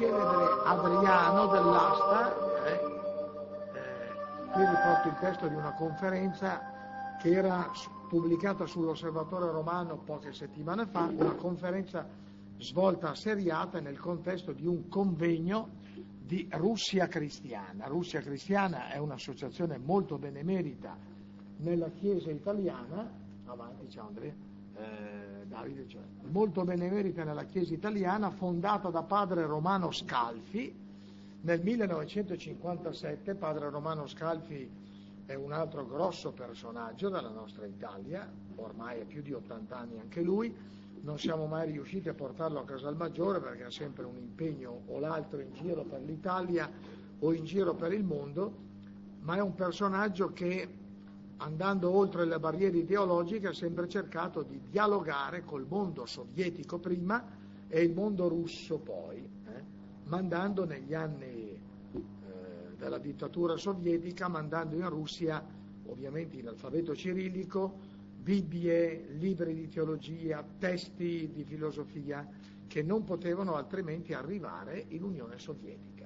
celebre Adriano dell'Asta, qui riporto il testo di una conferenza che era pubblicata sull'Osservatore Romano poche settimane fa, una conferenza svolta a Seriate nel contesto di un convegno di Russia Cristiana. Russia Cristiana è un'associazione molto benemerita nella Chiesa italiana, avanti ciao Andrea, Davide, cioè, molto benemerita nella Chiesa italiana, fondata da padre Romano Scalfi nel 1957. Padre Romano Scalfi è un altro grosso personaggio della nostra Italia, ormai ha più di 80 anni anche lui. Non siamo mai riusciti a portarlo a Casalmaggiore perché ha sempre un impegno o l'altro in giro per l'Italia o in giro per il mondo, ma è un personaggio che, andando oltre le barriere ideologiche, ha sempre cercato di dialogare col mondo sovietico prima e il mondo russo poi, mandando negli anni della dittatura sovietica, mandando in Russia, ovviamente in alfabeto cirillico, Bibbie, libri di teologia, testi di filosofia che non potevano altrimenti arrivare in Unione Sovietica.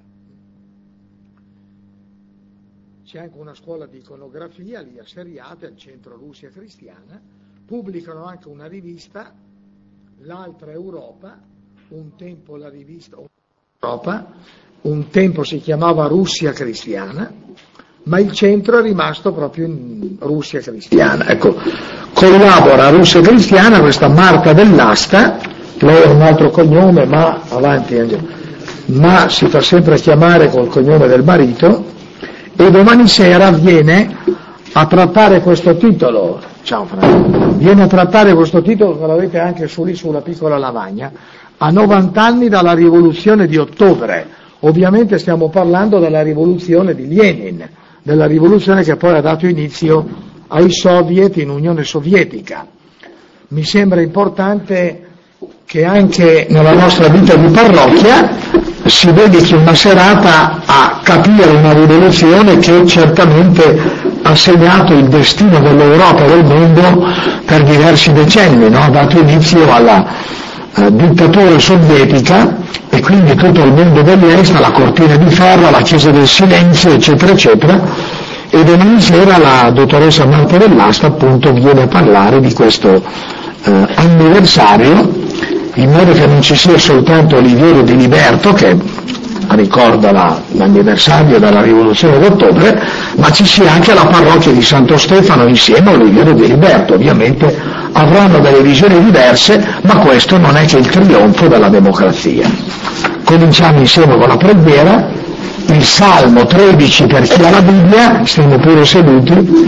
C'è anche una scuola di iconografia lì a Seriate, al centro Russia Cristiana, pubblicano anche una rivista, l'altra Europa, un tempo la rivista Europa, un tempo si chiamava Russia Cristiana, ma il centro è rimasto proprio in Russia Cristiana. Ecco, collabora a Russia Cristiana questa Marta dell'Asta, lei ha un altro cognome, ma avanti Angelo, ma si fa sempre chiamare col cognome del marito, e domani sera viene a trattare questo titolo, ciao Franco, viene a trattare questo titolo che l'avete anche su lì sulla piccola lavagna, a 90 anni dalla rivoluzione di ottobre. Ovviamente stiamo parlando della rivoluzione di Lenin, della rivoluzione che poi ha dato inizio ai soviet in Unione Sovietica. Mi sembra importante che anche nella nostra vita di parrocchia si dedichi una serata a capire una rivoluzione che certamente ha segnato il destino dell'Europa e del mondo per diversi decenni, no? Ha dato inizio alla dittatura sovietica e quindi tutto il mondo dell'est, la cortina di ferro, la chiesa del silenzio, eccetera, eccetera. E domani sera la dottoressa Marta dell'Asta appunto viene a parlare di questo anniversario, in modo che non ci sia soltanto Oliviero di Liberto che ricorda l'anniversario della rivoluzione d'ottobre, ma ci sia anche la parrocchia di Santo Stefano insieme a Oliviero di Liberto. Ovviamente avranno delle visioni diverse, ma questo non è che il trionfo della democrazia. Cominciamo insieme con la preghiera, il Salmo 13 per chi ha la Bibbia, stiamo pure seduti,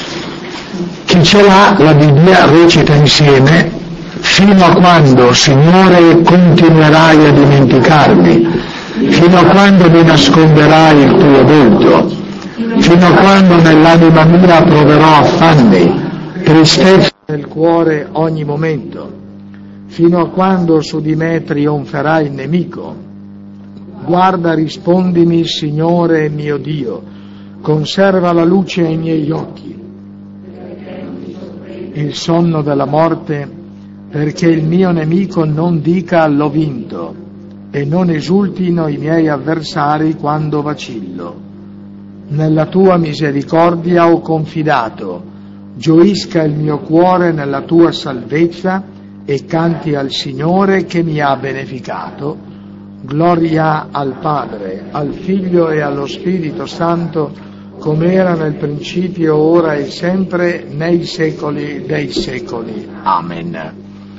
chi ce l'ha la Bibbia recita insieme: fino a quando, Signore, continuerai a dimenticarmi, fino a quando mi nasconderai il tuo volto, fino a quando nell'anima mia proverò affanni, tristezza nel cuore ogni momento, fino a quando su di me trionferà il nemico. Guarda, rispondimi, Signore mio Dio, conserva la luce ai miei occhi, il sonno della morte, perché il mio nemico non dica l'ho vinto, e non esultino i miei avversari quando vacillo. Nella tua misericordia ho confidato, gioisca il mio cuore nella tua salvezza e canti al Signore che mi ha beneficato. Gloria al Padre, al Figlio e allo Spirito Santo, come era nel principio, ora e sempre, nei secoli dei secoli. Amen.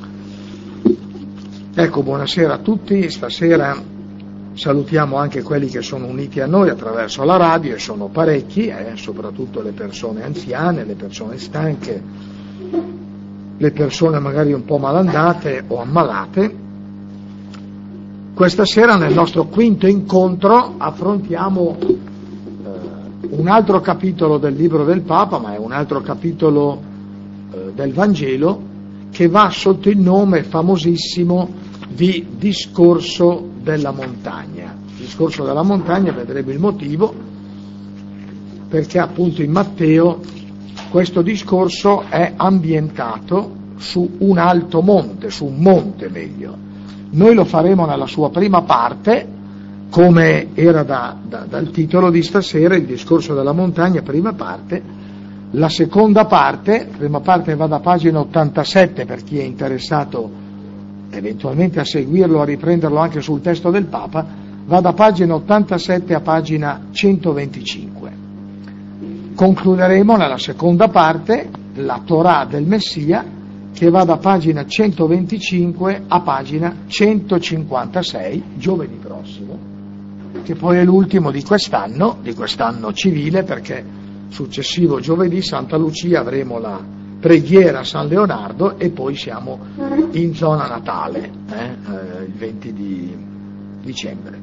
Ecco, buonasera a tutti. Stasera salutiamo anche quelli che sono uniti a noi attraverso la radio, e sono parecchi, soprattutto le persone anziane, le persone stanche, le persone magari un po' malandate o ammalate. Questa sera nel nostro quinto incontro affrontiamo un altro capitolo del libro del Papa, ma è un altro capitolo del Vangelo, che va sotto il nome famosissimo di Discorso della montagna. Discorso della montagna, vedremo il motivo, perché appunto in Matteo questo discorso è ambientato su un alto monte, su un monte meglio. Noi lo faremo nella sua prima parte, come era dal titolo di stasera, il discorso della montagna, prima parte. La seconda parte, prima parte va da pagina 87 per chi è interessato eventualmente a seguirlo, a riprenderlo anche sul testo del Papa, va da pagina 87 a pagina 125. Concluderemo nella seconda parte la Torah del Messia, che va da pagina 125 a pagina 156, giovedì prossimo, che poi è l'ultimo di quest'anno civile, perché successivo giovedì Santa Lucia avremo la preghiera a San Leonardo e poi siamo in zona natale, il 20 di dicembre.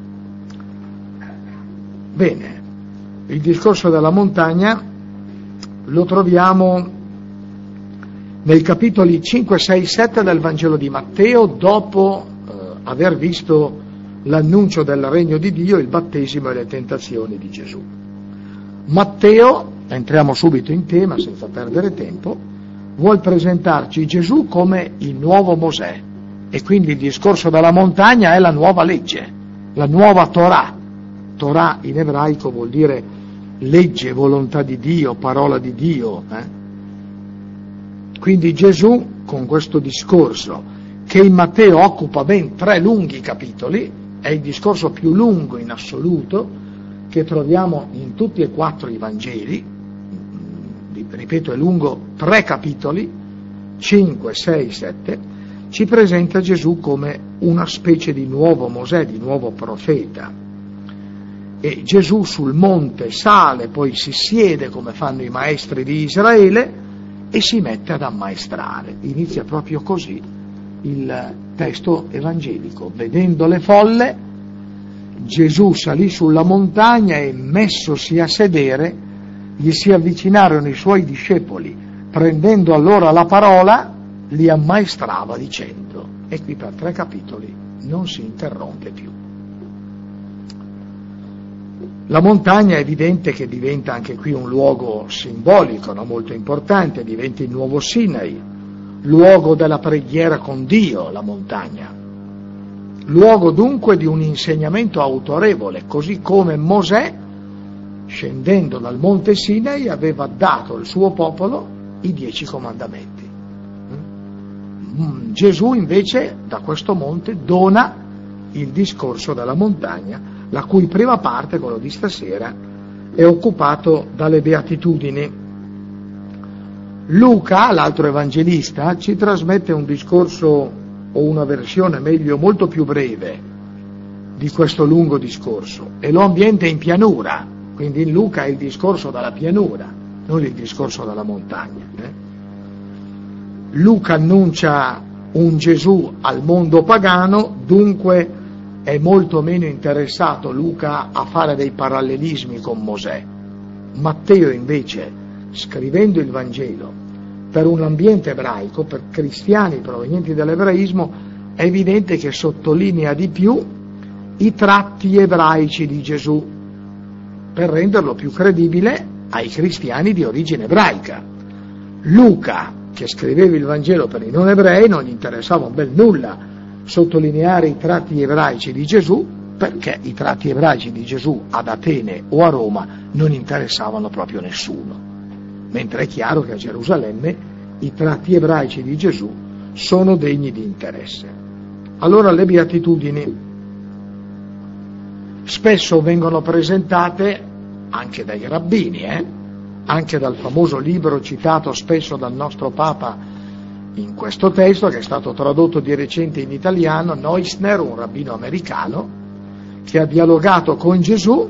Bene, il discorso della montagna lo troviamo nei capitoli 5, 6, 7 del Vangelo di Matteo, dopo aver visto l'annuncio del regno di Dio, il battesimo e le tentazioni di Gesù. Matteo, entriamo subito in tema senza perdere tempo, vuol presentarci Gesù come il nuovo Mosè, e quindi il discorso della montagna è la nuova legge, la nuova Torah. Torah in ebraico vuol dire legge, volontà di Dio, parola di Dio. Quindi Gesù, con questo discorso, che in Matteo occupa ben 3 lunghi capitoli, è il discorso più lungo in assoluto che troviamo in tutti e 4 i Vangeli, ripeto, è lungo 3 capitoli, 5, 6, 7, ci presenta Gesù come una specie di nuovo Mosè, di nuovo profeta. E Gesù sul monte sale, poi si siede come fanno i maestri di Israele e si mette ad ammaestrare. Inizia proprio così il testo evangelico. Vedendo le folle, Gesù salì sulla montagna e, messosi a sedere, gli si avvicinarono i suoi discepoli. Prendendo allora la parola, li ammaestrava dicendo. E qui per 3 capitoli non si interrompe più. La montagna è evidente che diventa anche qui un luogo simbolico, molto importante, diventa il nuovo Sinai, luogo della preghiera con Dio, la montagna. Luogo dunque di un insegnamento autorevole, così come Mosè, scendendo dal monte Sinai, aveva dato al suo popolo i 10 comandamenti. Gesù invece da questo monte dona il discorso della montagna, la cui prima parte, quello di stasera, è occupato dalle beatitudini. Luca, l'altro evangelista, ci trasmette un discorso, o una versione meglio, molto più breve di questo lungo discorso, e lo ambienta in pianura, quindi in Luca è il discorso dalla pianura, non il discorso dalla montagna. Luca annuncia un Gesù al mondo pagano, dunque è molto meno interessato Luca a fare dei parallelismi con Mosè. Matteo invece, scrivendo il Vangelo per un ambiente ebraico, per cristiani provenienti dall'ebraismo, è evidente che sottolinea di più i tratti ebraici di Gesù, per renderlo più credibile ai cristiani di origine ebraica. Luca, che scriveva il Vangelo per i non ebrei, non gli interessava un bel nulla sottolineare i tratti ebraici di Gesù, perché i tratti ebraici di Gesù ad Atene o a Roma non interessavano proprio nessuno, mentre è chiaro che a Gerusalemme i tratti ebraici di Gesù sono degni di interesse. Allora le beatitudini spesso vengono presentate anche dai rabbini, anche dal famoso libro citato spesso dal nostro Papa in questo testo, che è stato tradotto di recente in italiano, Neusner, un rabbino americano, che ha dialogato con Gesù,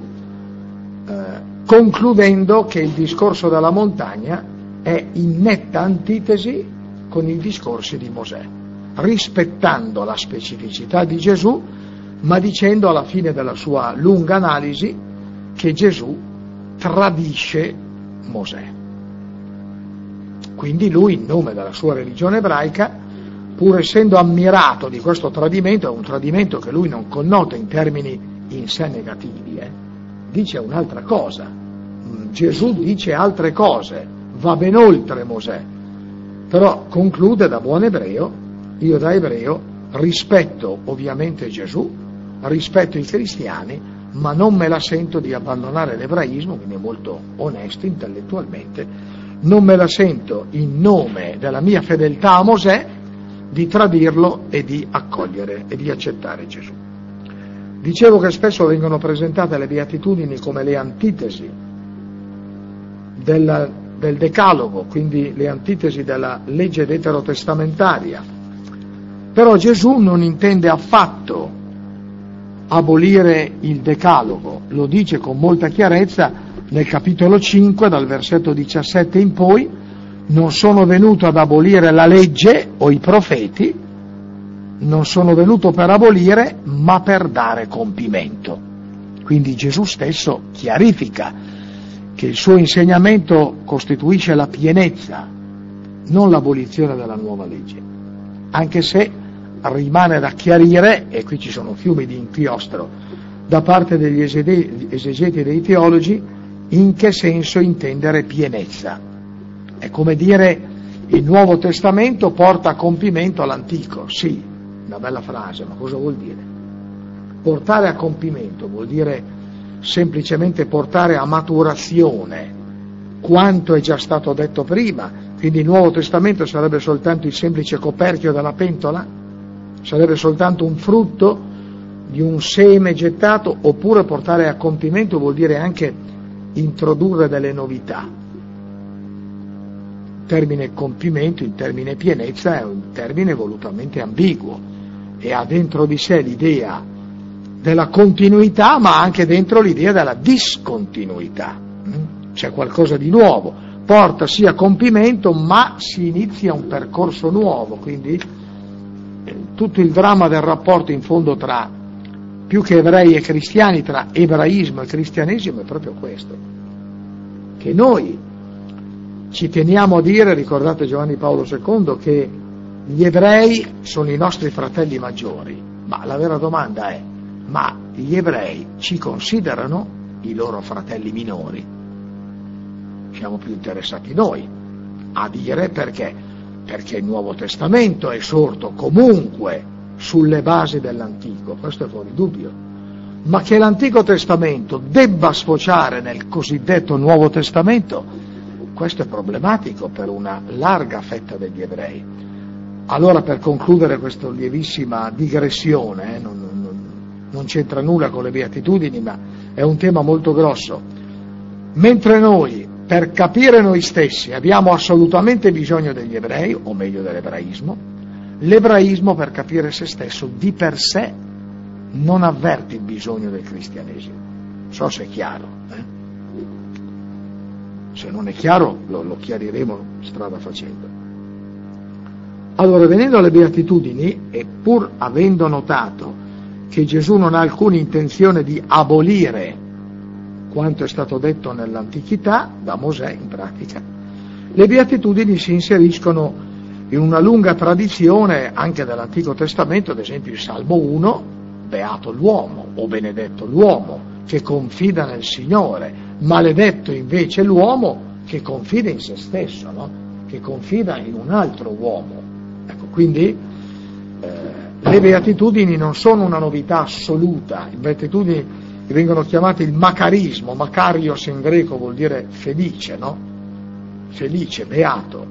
concludendo che il discorso della montagna è in netta antitesi con i discorsi di Mosè, rispettando la specificità di Gesù, ma dicendo alla fine della sua lunga analisi che Gesù tradisce Mosè. Quindi lui, in nome della sua religione ebraica, pur essendo ammirato di questo tradimento, è un tradimento che lui non connota in termini in sé negativi, dice un'altra cosa. Gesù dice altre cose, va ben oltre Mosè, però conclude da buon ebreo, io da ebreo rispetto ovviamente Gesù, rispetto i cristiani, ma non me la sento di abbandonare l'ebraismo, quindi è molto onesto intellettualmente, non me la sento in nome della mia fedeltà a Mosè di tradirlo e di accogliere e di accettare Gesù. Dicevo che spesso vengono presentate le beatitudini come le antitesi del decalogo, quindi le antitesi della legge veterotestamentaria. Però Gesù non intende affatto abolire il decalogo, lo dice con molta chiarezza nel capitolo 5, dal versetto 17 in poi: non sono venuto ad abolire la legge o i profeti, non sono venuto per abolire, ma per dare compimento. Quindi Gesù stesso chiarifica che il suo insegnamento costituisce la pienezza, non l'abolizione della nuova legge, anche se rimane da chiarire, e qui ci sono fiumi di inchiostro da parte degli esegeti e dei teologi, in che senso intendere pienezza. È come dire: il Nuovo Testamento porta a compimento l'Antico. Sì, una bella frase, ma cosa vuol dire? Portare a compimento vuol dire semplicemente portare a maturazione quanto è già stato detto prima. Quindi il Nuovo Testamento sarebbe soltanto il semplice coperchio della pentola? Sarebbe soltanto un frutto di un seme gettato? Oppure portare a compimento vuol dire anche introdurre delle novità? Il termine compimento, il termine pienezza è un termine volutamente ambiguo e ha dentro di sé l'idea della continuità, ma anche dentro l'idea della discontinuità. C'è qualcosa di nuovo, porta sì a compimento, ma si inizia un percorso nuovo. Quindi tutto il dramma del rapporto in fondo tra, più che ebrei e cristiani, tra ebraismo e cristianesimo è proprio questo, che noi ci teniamo a dire, ricordate Giovanni Paolo II, che gli ebrei sono i nostri fratelli maggiori, ma la vera domanda è: ma gli ebrei ci considerano i loro fratelli minori? Siamo più interessati noi a dire perché il Nuovo Testamento è sorto comunque sulle basi dell'Antico, questo è fuori dubbio, ma che l'Antico Testamento debba sfociare nel cosiddetto Nuovo Testamento, questo è problematico per una larga fetta degli ebrei. Allora, per concludere questa lievissima digressione, non c'entra nulla con le beatitudini, ma è un tema molto grosso. Mentre noi, per capire noi stessi, abbiamo assolutamente bisogno degli ebrei, o meglio dell'ebraismo, l'ebraismo, per capire se stesso, di per sé non avverte il bisogno del cristianesimo. Non so se è chiaro. Se non è chiaro lo chiariremo strada facendo. Allora, venendo alle beatitudini, e pur avendo notato che Gesù non ha alcuna intenzione di abolire quanto è stato detto nell'antichità, da Mosè in pratica, le beatitudini si inseriscono in una lunga tradizione anche dell'Antico Testamento, ad esempio il Salmo 1, beato l'uomo o benedetto l'uomo che confida nel Signore, maledetto invece l'uomo che confida in se stesso, no? Che confida in un altro uomo. Ecco, quindi le beatitudini non sono una novità assoluta. Le beatitudini vengono chiamate il macarismo, makarios in greco vuol dire felice, no? Felice, beato.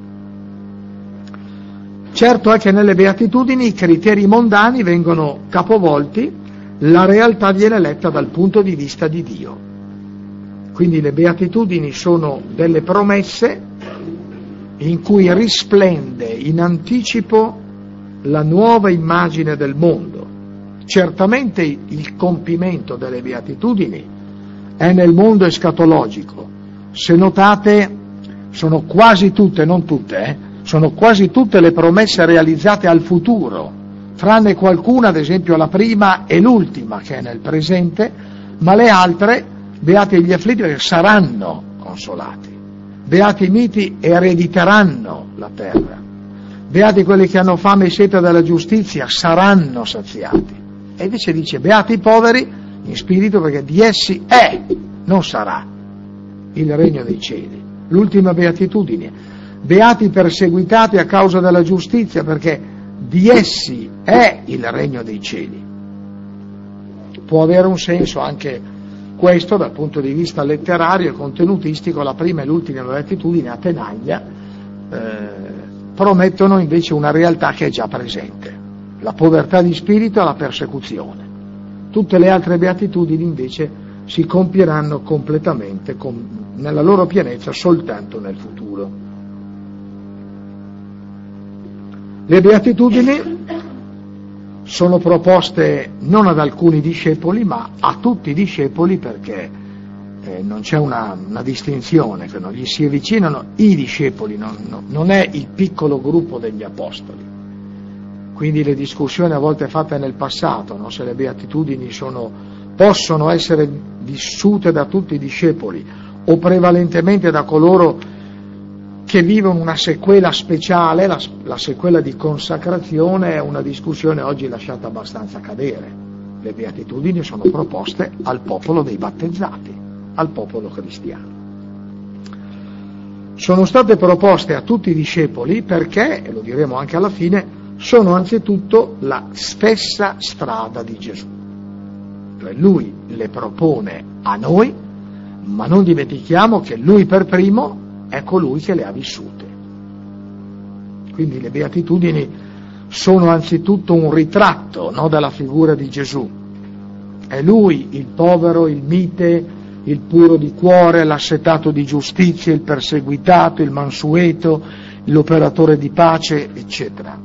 Certo è che nelle beatitudini i criteri mondani vengono capovolti, la realtà viene letta dal punto di vista di Dio. Quindi le beatitudini sono delle promesse in cui risplende in anticipo la nuova immagine del mondo. Certamente il compimento delle beatitudini è nel mondo escatologico. Se notate, sono quasi tutte, non tutte, sono quasi tutte le promesse realizzate al futuro, tranne qualcuna, ad esempio la prima e l'ultima, che è nel presente, ma le altre, beati gli afflitti, perché saranno consolati. Beati i miti, erediteranno la terra. Beati quelli che hanno fame e sete della giustizia, saranno saziati. E invece dice, beati i poveri in spirito, perché di essi è, non sarà, il regno dei cieli. L'ultima beatitudine. Beati i perseguitati a causa della giustizia, perché di essi è il regno dei cieli. può avere un senso anche questo dal punto di vista letterario e contenutistico. La prima e l'ultima beatitudine a tenaglia promettono invece una realtà che è già presente, la povertà di spirito e la persecuzione. Tutte le altre beatitudini invece si compieranno completamente nella loro pienezza soltanto nel futuro. Le beatitudini sono proposte non ad alcuni discepoli ma a tutti i discepoli, perché non c'è una distinzione, che non gli si avvicinano i discepoli, non è il piccolo gruppo degli apostoli. Quindi le discussioni a volte fatte nel passato, no? Se le beatitudini possono essere vissute da tutti i discepoli o prevalentemente da coloro che vivono una sequela speciale, la sequela di consacrazione, è una discussione oggi lasciata abbastanza cadere. Le beatitudini sono proposte al popolo dei battezzati, al popolo cristiano. Sono state proposte a tutti i discepoli perché, e lo diremo anche alla fine, sono anzitutto la stessa strada di Gesù. Cioè lui le propone a noi, ma non dimentichiamo che lui per primo è colui che le ha vissute. Quindi le beatitudini sono anzitutto un ritratto, no, della figura di Gesù. È lui il povero, il mite, il puro di cuore, l'assetato di giustizia, il perseguitato, il mansueto, l'operatore di pace, eccetera.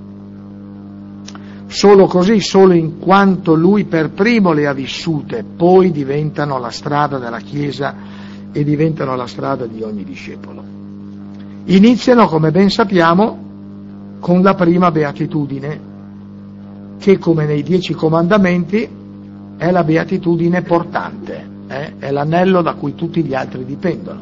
Solo così, solo in quanto lui per primo le ha vissute, poi diventano la strada della Chiesa e diventano la strada di ogni discepolo. Iniziano, come ben sappiamo, con la prima beatitudine, che come nei 10 comandamenti è la beatitudine portante, è l'anello da cui tutti gli altri dipendono.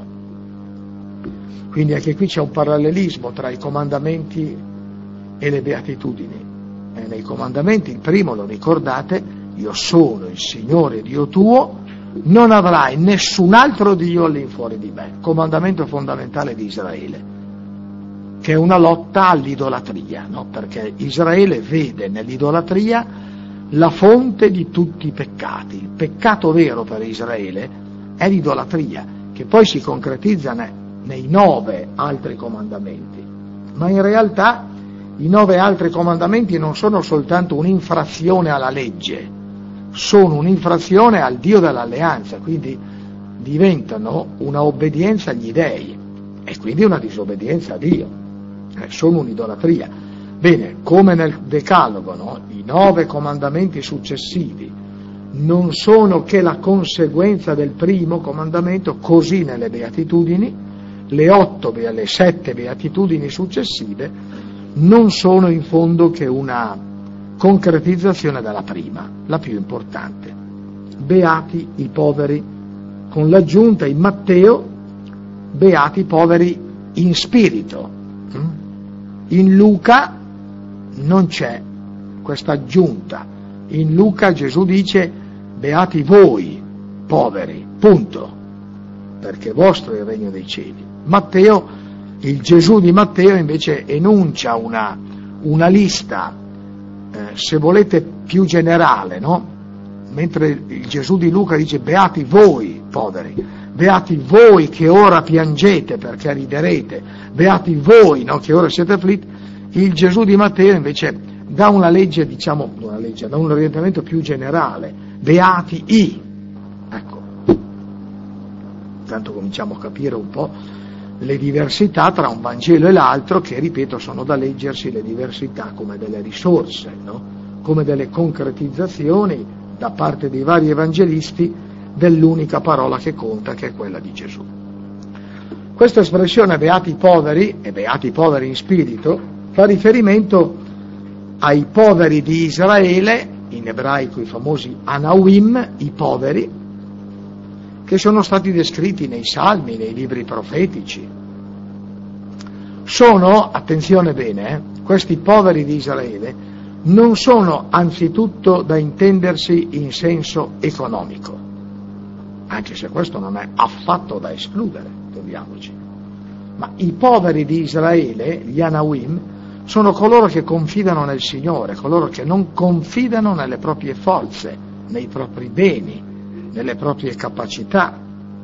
Quindi anche qui c'è un parallelismo tra i comandamenti e le beatitudini. Nei comandamenti il primo, lo ricordate, io sono il Signore Dio tuo, non avrai nessun altro Dio all'infuori di me, comandamento fondamentale di Israele, che è una lotta all'idolatria, no? Perché Israele vede nell'idolatria la fonte di tutti i peccati. Il peccato vero per Israele è l'idolatria, che poi si concretizza nei 9 altri comandamenti, ma in realtà i 9 altri comandamenti non sono soltanto un'infrazione alla legge, sono un'infrazione al Dio dell'alleanza, quindi diventano una obbedienza agli dèi e quindi una disobbedienza a Dio, sono un'idolatria. Bene, come nel Decalogo, no? I 9 comandamenti successivi non sono che la conseguenza del primo comandamento, così nelle beatitudini, le 7 beatitudini successive non sono in fondo che una concretizzazione della prima, la più importante. Beati i poveri, con l'aggiunta in Matteo, beati i poveri in spirito. In Luca non c'è questa aggiunta. In Luca Gesù dice beati voi poveri, punto, perché vostro è il regno dei cieli. Il Gesù di Matteo invece enuncia una lista, se volete, più generale, no? Mentre il Gesù di Luca dice beati voi poveri, beati voi che ora piangete perché riderete, beati voi, no, che ora siete afflitti. Il Gesù di Matteo invece dà una legge, dà un orientamento più generale, beati i. Ecco, tanto cominciamo a capire un po' le diversità tra un Vangelo e l'altro, che ripeto sono da leggersi le diversità come delle risorse, no? Come delle concretizzazioni da parte dei vari evangelisti dell'unica parola che conta, che è quella di Gesù. Questa espressione beati i poveri e beati i poveri in spirito fa riferimento ai poveri di Israele, in ebraico i famosi Anawim, i poveri, che sono stati descritti nei salmi, nei libri profetici. Sono, attenzione bene, questi poveri di Israele non sono anzitutto da intendersi in senso economico, anche se questo non è affatto da escludere, intendiamoci. Ma i poveri di Israele, gli Anawim, sono coloro che confidano nel Signore, coloro che non confidano nelle proprie forze, nei propri beni, nelle proprie capacità.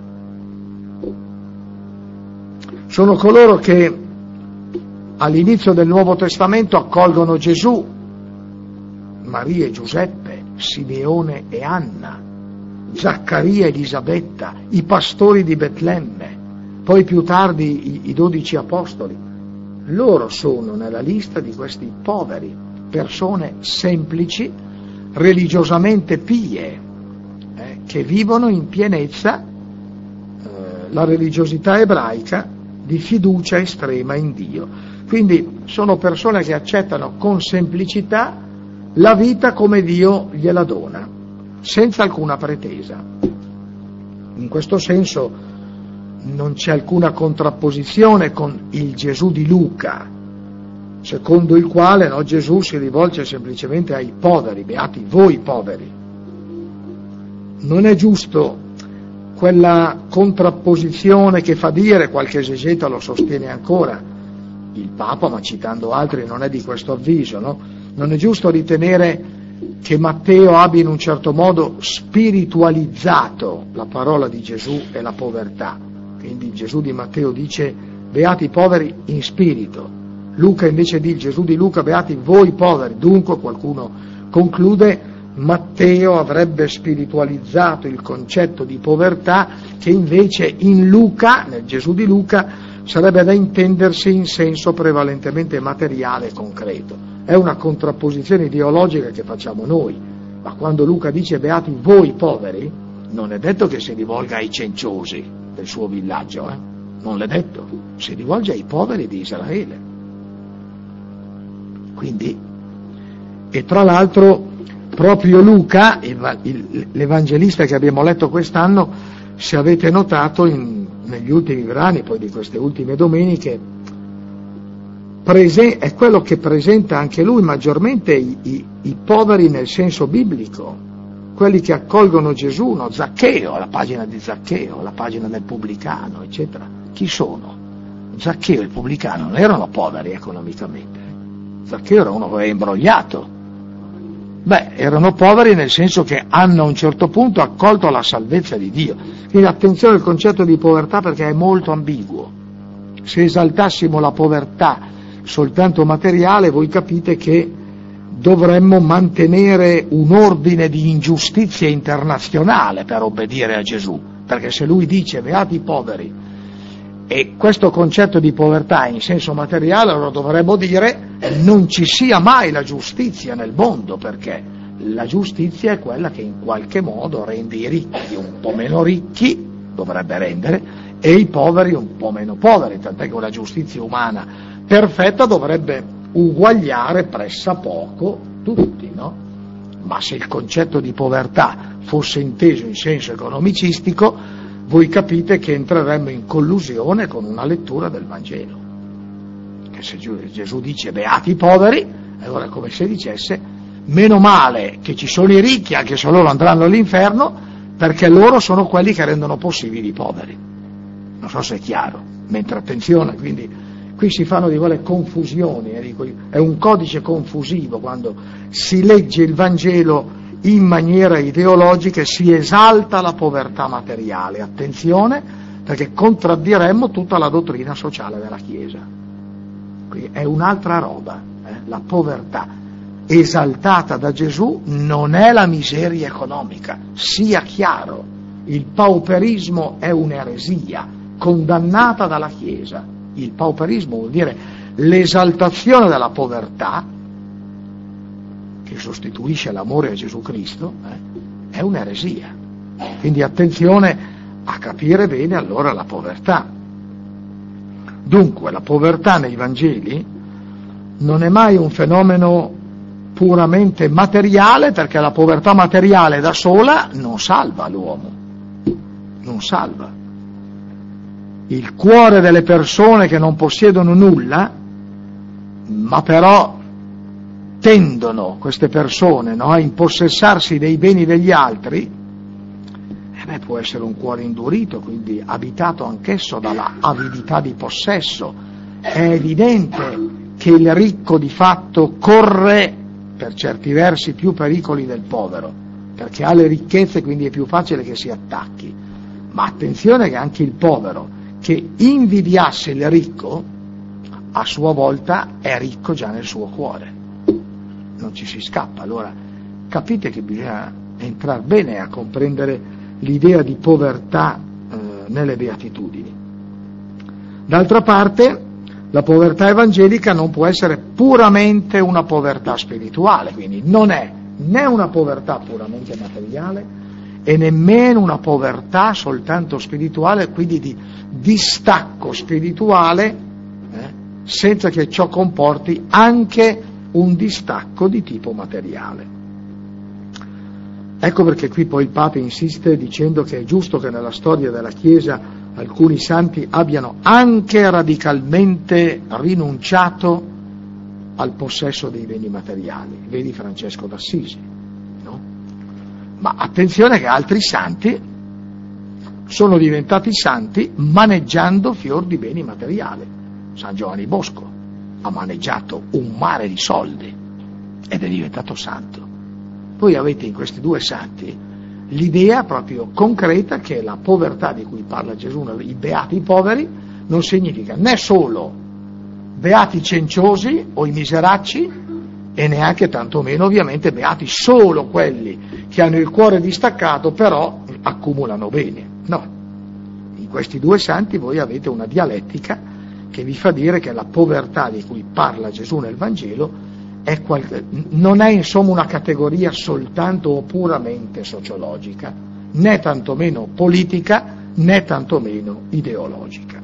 Sono coloro che all'inizio del Nuovo Testamento accolgono Gesù, Maria e Giuseppe, Simeone e Anna, Zaccaria e Elisabetta, i pastori di Betlemme, poi più tardi i 12 apostoli. Loro sono nella lista di questi poveri, persone semplici, religiosamente pie, che vivono in pienezza la religiosità ebraica di fiducia estrema in Dio. Quindi sono persone che accettano con semplicità la vita come Dio gliela dona, senza alcuna pretesa. In questo senso non c'è alcuna contrapposizione con il Gesù di Luca, secondo il quale Gesù si rivolge semplicemente ai poveri, beati voi poveri. Non è giusto quella contrapposizione che fa dire, qualche esegeta lo sostiene ancora, il Papa, ma citando altri non è di questo avviso, no? Non è giusto ritenere che Matteo abbia in un certo modo spiritualizzato la parola di Gesù e la povertà. Quindi Gesù di Matteo dice beati i poveri in spirito, Luca invece dice, Gesù di Luca, beati voi poveri. Dunque qualcuno conclude Matteo avrebbe spiritualizzato il concetto di povertà, che invece in Luca, nel Gesù di Luca, sarebbe da intendersi in senso prevalentemente materiale e concreto. È una contrapposizione ideologica che facciamo noi, ma quando Luca dice beati voi poveri, non è detto che si rivolga ai cenciosi del suo villaggio, non è detto, si rivolge ai poveri di Israele. Quindi, e tra l'altro proprio Luca, l'evangelista che abbiamo letto quest'anno, se avete notato negli ultimi brani, poi di queste ultime domeniche, è quello che presenta anche lui maggiormente i poveri nel senso biblico, quelli che accolgono Gesù, Zaccheo, la pagina di Zaccheo, la pagina del pubblicano, eccetera. Chi sono? Zaccheo e il pubblicano non erano poveri economicamente, Zaccheo era uno che aveva imbrogliato. Erano poveri nel senso che hanno a un certo punto accolto la salvezza di Dio. Quindi attenzione al concetto di povertà, perché è molto ambiguo. Se esaltassimo la povertà soltanto materiale, voi capite che dovremmo mantenere un ordine di ingiustizia internazionale per obbedire a Gesù, perché se lui dice beati i poveri e questo concetto di povertà è in senso materiale, allora dovremmo dire non ci sia mai la giustizia nel mondo, perché la giustizia è quella che in qualche modo rende i ricchi un po' meno ricchi, dovrebbe rendere, e i poveri un po' meno poveri, tant'è che una giustizia umana perfetta dovrebbe uguagliare pressappoco tutti, no? Ma se il concetto di povertà fosse inteso in senso economicistico, voi capite che entreremmo in collusione con una lettura del Vangelo. Che se Gesù dice beati i poveri, allora è come se dicesse meno male che ci sono i ricchi, anche se loro andranno all'inferno, perché loro sono quelli che rendono possibili i poveri. Non so se è chiaro, mentre attenzione, quindi qui si fanno di quelle confusioni, è un codice confusivo quando si legge il Vangelo in maniera ideologica e si esalta la povertà materiale. Attenzione, perché contraddiremmo tutta la dottrina sociale della Chiesa. Quindi è un'altra roba, la povertà esaltata da Gesù non è la miseria economica, sia chiaro, il pauperismo è un'eresia condannata dalla Chiesa. Il pauperismo vuol dire l'esaltazione della povertà, che sostituisce l'amore a Gesù Cristo, è un'eresia. Quindi attenzione a capire bene allora la povertà. Dunque la povertà nei Vangeli non è mai un fenomeno puramente materiale, perché la povertà materiale da sola non salva l'uomo, non salva. Il cuore delle persone che non possiedono nulla, ma però tendono queste persone a impossessarsi dei beni degli altri, può essere un cuore indurito, quindi abitato anch'esso dalla avidità di possesso. È evidente che il ricco di fatto corre per certi versi più pericoli del povero, perché ha le ricchezze, quindi è più facile che si attacchi. Ma attenzione che anche il povero che invidiasse il ricco, a sua volta è ricco già nel suo cuore, non ci si scappa. Allora capite che bisogna entrare bene a comprendere l'idea di povertà nelle beatitudini. D'altra parte, la povertà evangelica non può essere puramente una povertà spirituale, quindi non è né una povertà puramente materiale e nemmeno una povertà soltanto spirituale, quindi di distacco spirituale, senza che ciò comporti anche un distacco di tipo materiale. Ecco perché qui poi il Papa insiste dicendo che è giusto che nella storia della Chiesa alcuni santi abbiano anche radicalmente rinunciato al possesso dei beni materiali. Vedi Francesco d'Assisi, no? Ma attenzione che altri santi sono diventati santi maneggiando fior di beni materiali. San Giovanni Bosco ha maneggiato un mare di soldi ed è diventato santo. Voi avete in questi due santi l'idea proprio concreta che la povertà di cui parla Gesù, i beati poveri, non significa né solo beati cenciosi o i miseracci, e neanche tantomeno ovviamente beati solo quelli che hanno il cuore distaccato però accumulano bene. No, in questi due santi voi avete una dialettica che vi fa dire che la povertà di cui parla Gesù nel Vangelo non è insomma una categoria soltanto o puramente sociologica, né tantomeno politica, né tantomeno ideologica.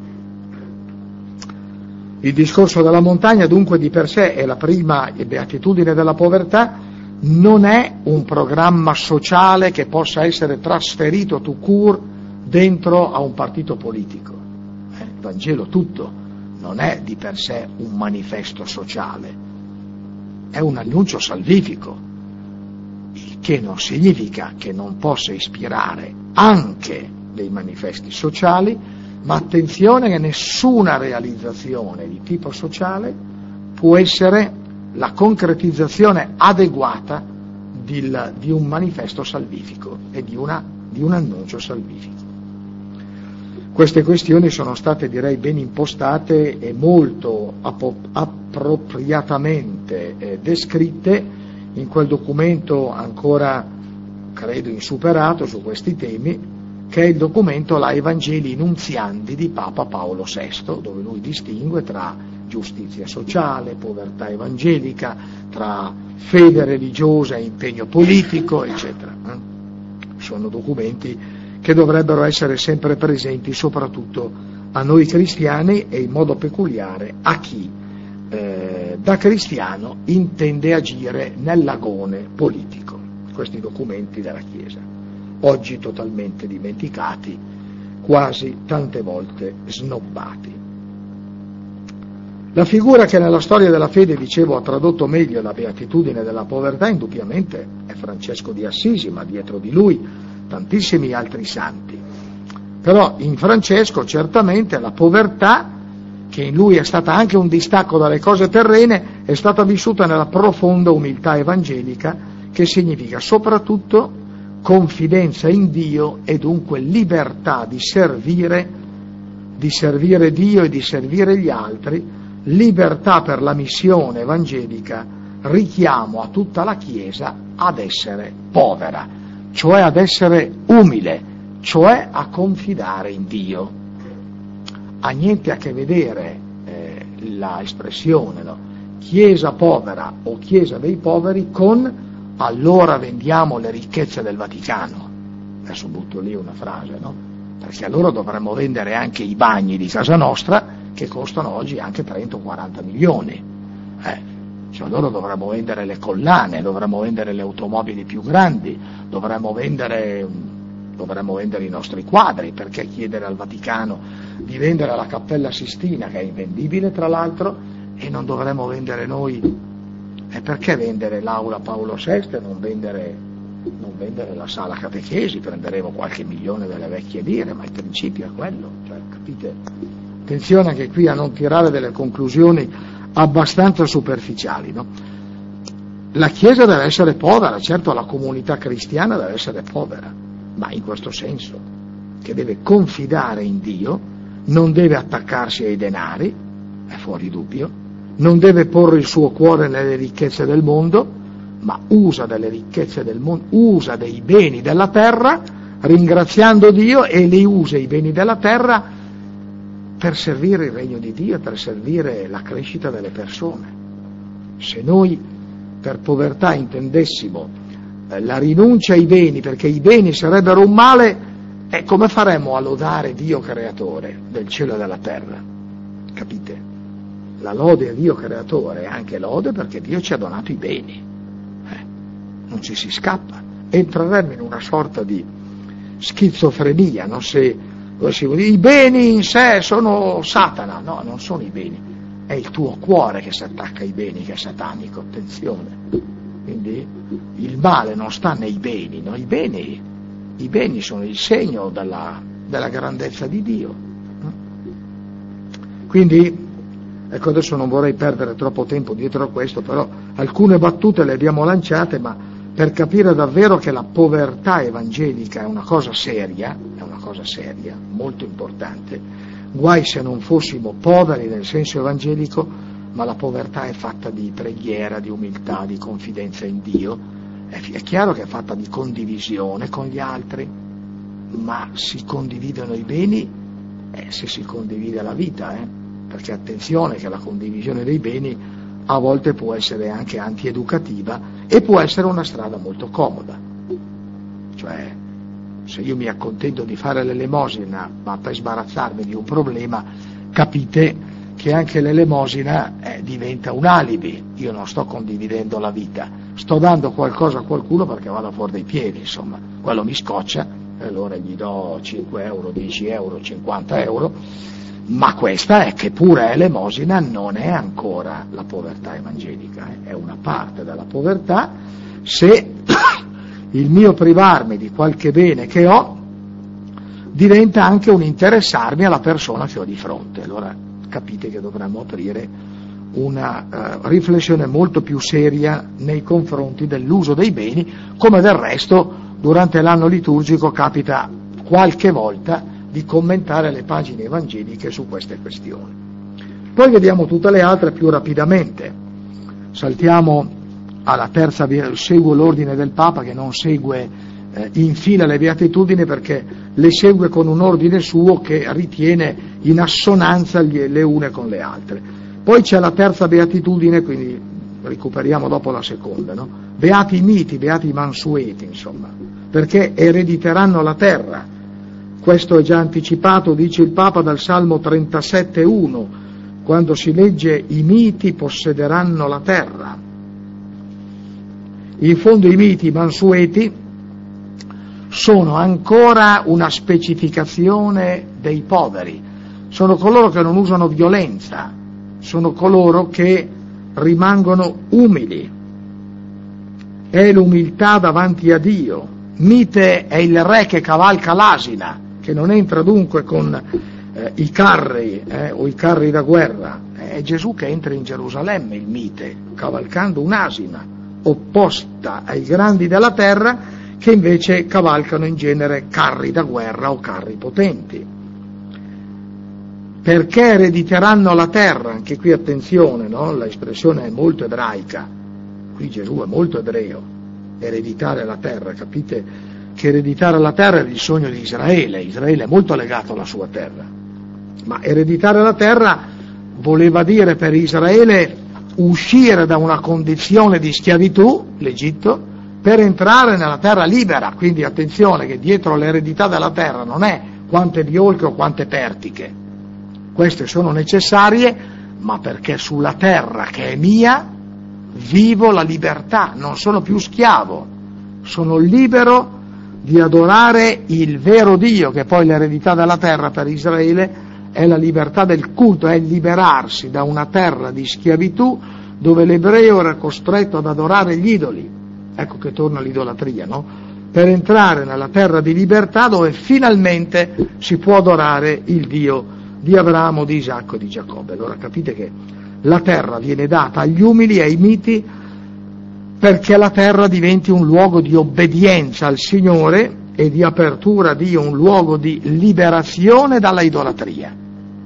Il discorso della montagna dunque di per sé è la prima beatitudine della povertà, non è un programma sociale che possa essere trasferito tout court dentro a un partito politico. Il Vangelo tutto non è di per sé un manifesto sociale, è un annuncio salvifico, il che non significa che non possa ispirare anche dei manifesti sociali, ma attenzione che nessuna realizzazione di tipo sociale può essere la concretizzazione adeguata di un manifesto salvifico e di un annuncio salvifico. Queste questioni sono state, direi, ben impostate e molto appropriatamente descritte in quel documento ancora, credo, insuperato su questi temi, che è il documento La Evangelii Nunziandi di Papa Paolo VI, dove lui distingue tra giustizia sociale, povertà evangelica, tra fede religiosa e impegno politico, eccetera. Sono documenti che dovrebbero essere sempre presenti soprattutto a noi cristiani e in modo peculiare a chi da cristiano intende agire nell'agone politico. Questi documenti della Chiesa, oggi totalmente dimenticati, quasi tante volte snobbati. La figura che nella storia della fede, dicevo, ha tradotto meglio la beatitudine della povertà indubbiamente è Francesco di Assisi, ma dietro di lui tantissimi altri santi. Però in Francesco certamente la povertà, che in lui è stata anche un distacco dalle cose terrene, è stata vissuta nella profonda umiltà evangelica, che significa soprattutto confidenza in Dio e dunque libertà di servire Dio e di servire gli altri, libertà per la missione evangelica, richiamo a tutta la Chiesa ad essere povera, cioè ad essere umile, cioè a confidare in Dio. Ha niente a che vedere la espressione, no? Chiesa povera o Chiesa dei poveri con allora vendiamo le ricchezze del Vaticano. Adesso butto lì una frase, no? Perché allora dovremmo vendere anche i bagni di casa nostra che costano oggi anche 30 o 40 milioni. Cioè allora dovremmo vendere le collane, dovremmo vendere le automobili più grandi, dovremmo vendere i nostri quadri, perché chiedere al Vaticano di vendere la Cappella Sistina, che è invendibile tra l'altro, e non dovremmo vendere noi? E perché vendere l'aula Paolo VI e non vendere la sala catechesi? Prenderemo qualche milione delle vecchie lire, ma il principio è quello, cioè, capite? Attenzione anche qui a non tirare delle conclusioni abbastanza superficiali, no? La Chiesa deve essere povera, certo la comunità cristiana deve essere povera, ma in questo senso, che deve confidare in Dio, non deve attaccarsi ai denari, è fuori dubbio, non deve porre il suo cuore nelle ricchezze del mondo, ma usa delle ricchezze del mondo, usa dei beni della terra, ringraziando Dio, e li usa i beni della terra per servire il regno di Dio, per servire la crescita delle persone. Se noi per povertà intendessimo la rinuncia ai beni, perché i beni sarebbero un male, come faremmo a lodare Dio creatore del cielo e della terra? Capite? La lode a Dio creatore è anche lode perché Dio ci ha donato i beni. Non ci si scappa. Entreremmo in una sorta di schizofrenia, no? Se i beni in sé sono Satana. No, non sono i beni. È il tuo cuore che si attacca ai beni, che è satanico, attenzione. Quindi il male non sta nei beni, no? I beni sono il segno della grandezza di Dio. Quindi, ecco, adesso non vorrei perdere troppo tempo dietro a questo, però alcune battute le abbiamo lanciate, ma per capire davvero che la povertà evangelica è una cosa seria, molto importante. Guai se non fossimo poveri nel senso evangelico, ma la povertà è fatta di preghiera, di umiltà, di confidenza in Dio. È chiaro che è fatta di condivisione con gli altri, ma si condividono i beni se si condivide la vita, perché attenzione che la condivisione dei beni a volte può essere anche antieducativa e può essere una strada molto comoda. Cioè, se io mi accontento di fare l'elemosina ma per sbarazzarmi di un problema, capite che anche l'elemosina diventa un alibi. Io non sto condividendo la vita, sto dando qualcosa a qualcuno perché vado fuori dai piedi, insomma, quello mi scoccia e allora gli do 5 euro, 10 euro, 50 euro, ma questa è che pure elemosina non è ancora la povertà evangelica, è una parte della povertà se il mio privarmi di qualche bene che ho diventa anche un interessarmi alla persona che ho di fronte. Allora capite che dovremmo aprire una riflessione molto più seria nei confronti dell'uso dei beni, come del resto durante l'anno liturgico capita qualche volta di commentare le pagine evangeliche su queste questioni. Poi vediamo tutte le altre più rapidamente. Saltiamo alla terza, seguo l'ordine del Papa che non segue in fila le beatitudini perché le segue con un ordine suo che ritiene in assonanza le une con le altre. Poi c'è la terza beatitudine, quindi recuperiamo dopo la seconda, no? Beati i miti, beati i mansueti, insomma, perché erediteranno la terra. Questo è già anticipato, dice il Papa, dal Salmo 37,1, quando si legge i miti possederanno la terra. In fondo i miti, i mansueti, sono ancora una specificazione dei poveri, sono coloro che non usano violenza, sono coloro che rimangono umili, è l'umiltà davanti a Dio. Mite è il re che cavalca l'asina, che non entra dunque con i carri o i carri da guerra, è Gesù che entra in Gerusalemme, il mite, cavalcando un'asina, opposta ai grandi della terra che invece cavalcano in genere carri da guerra o carri potenti. Perché erediteranno la terra? Anche qui attenzione, no? L'espressione è molto ebraica, qui Gesù è molto ebreo, ereditare la terra, capite che ereditare la terra è il sogno di Israele, Israele è molto legato alla sua terra, ma ereditare la terra voleva dire per Israele uscire da una condizione di schiavitù, l'Egitto, per entrare nella terra libera. Quindi attenzione che dietro l'eredità della terra non è quante biolche o quante pertiche, queste sono necessarie, ma perché sulla terra che è mia vivo la libertà, non sono più schiavo, sono libero di adorare il vero Dio, che poi l'eredità della terra per Israele è la libertà del culto, è liberarsi da una terra di schiavitù dove l'ebreo era costretto ad adorare gli idoli. Ecco che torna l'idolatria, no? Per entrare nella terra di libertà dove finalmente si può adorare il Dio di Abramo, di Isacco e di Giacobbe. Allora capite che la terra viene data agli umili e ai miti perché la terra diventi un luogo di obbedienza al Signore e di apertura a Dio, un luogo di liberazione dalla idolatria.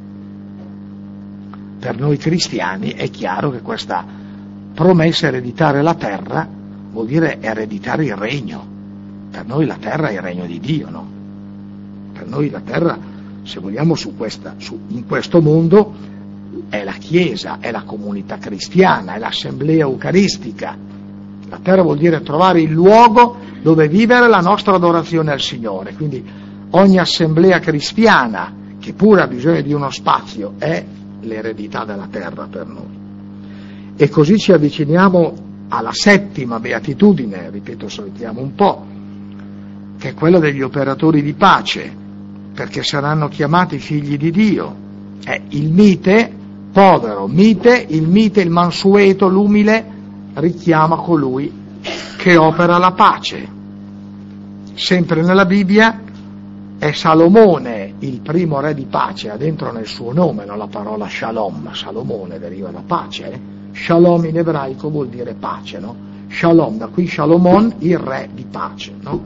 Per noi cristiani è chiaro che questa promessa ereditare la terra vuol dire ereditare il regno. Per noi la terra è il regno di Dio, no? Per noi la terra, se vogliamo, in questo mondo è la Chiesa, è la comunità cristiana, è l'assemblea eucaristica. La terra vuol dire trovare il luogo dove vivere la nostra adorazione al Signore. Quindi ogni assemblea cristiana, che pure ha bisogno di uno spazio, è l'eredità della terra per noi. E così ci avviciniamo alla settima beatitudine, ripeto, saltiamo un po', che è quella degli operatori di pace, perché saranno chiamati figli di Dio. Il mite, povero, il mansueto, l'umile, richiama colui che opera la pace. Sempre nella Bibbia è Salomone il primo re di pace, ha dentro nel suo nome, no, la parola shalom. Salomone deriva da pace, Shalom in ebraico vuol dire pace, no? Shalom, da qui Shalomon, il re di pace, no?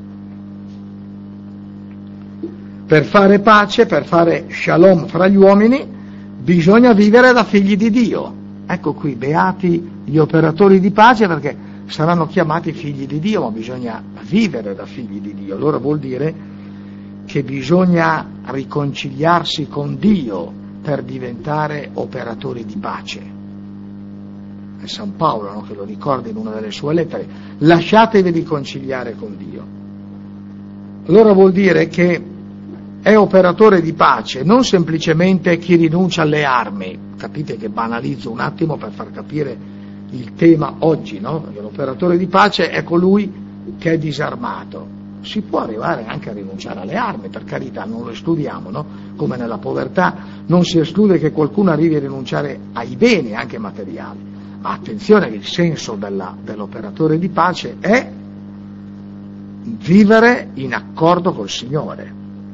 Per fare pace, per fare shalom fra gli uomini, bisogna vivere da figli di Dio. Ecco qui, beati gli operatori di pace, perché saranno chiamati figli di Dio, ma bisogna vivere da figli di Dio. Allora vuol dire che bisogna riconciliarsi con Dio per diventare operatori di pace. È San Paolo, no, che lo ricorda in una delle sue lettere: lasciatevi riconciliare con Dio. Allora vuol dire che è operatore di pace non semplicemente chi rinuncia alle armi. Capite che banalizzo un attimo per far capire il tema oggi, no? Perché l'operatore di pace è colui che è disarmato. Si può arrivare anche a rinunciare alle armi, per carità, non lo escludiamo, no? Come nella povertà non si esclude che qualcuno arrivi a rinunciare ai beni anche materiali. Ma attenzione che il senso dell'operatore di pace è vivere in accordo col Signore.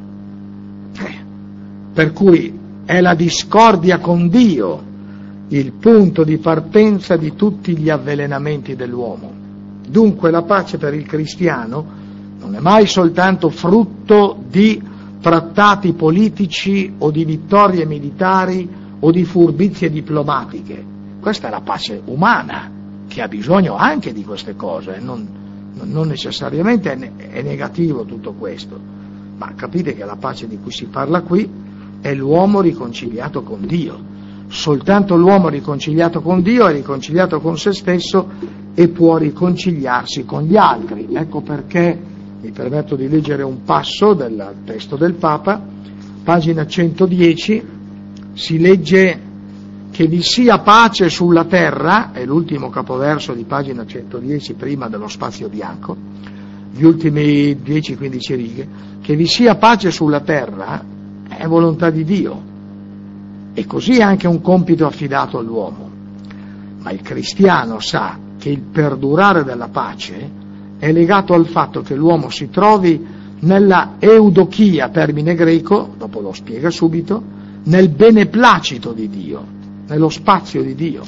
Per cui è la discordia con Dio il punto di partenza di tutti gli avvelenamenti dell'uomo. Dunque la pace per il cristiano non è mai soltanto frutto di trattati politici o di vittorie militari o di furbizie diplomatiche. Questa è la pace umana, che ha bisogno anche di queste cose, non necessariamente è negativo tutto questo, ma capite che la pace di cui si parla qui è l'uomo riconciliato con Dio. Soltanto l'uomo riconciliato con Dio è riconciliato con se stesso e può riconciliarsi con gli altri. Ecco perché mi permetto di leggere un passo del testo del Papa, pagina 110, si legge: che vi sia pace sulla terra, è l'ultimo capoverso di pagina 110 prima dello spazio bianco, gli ultimi 10-15 righe, che vi sia pace sulla terra è volontà di Dio, e così è anche un compito affidato all'uomo. Ma il cristiano sa che il perdurare della pace è legato al fatto che l'uomo si trovi nella eudochia, termine greco, dopo lo spiega subito, nel beneplacito di Dio, nello spazio di Dio.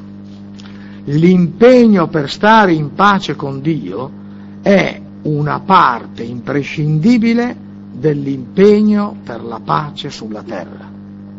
L'impegno per stare in pace con Dio è una parte imprescindibile dell'impegno per la pace sulla terra.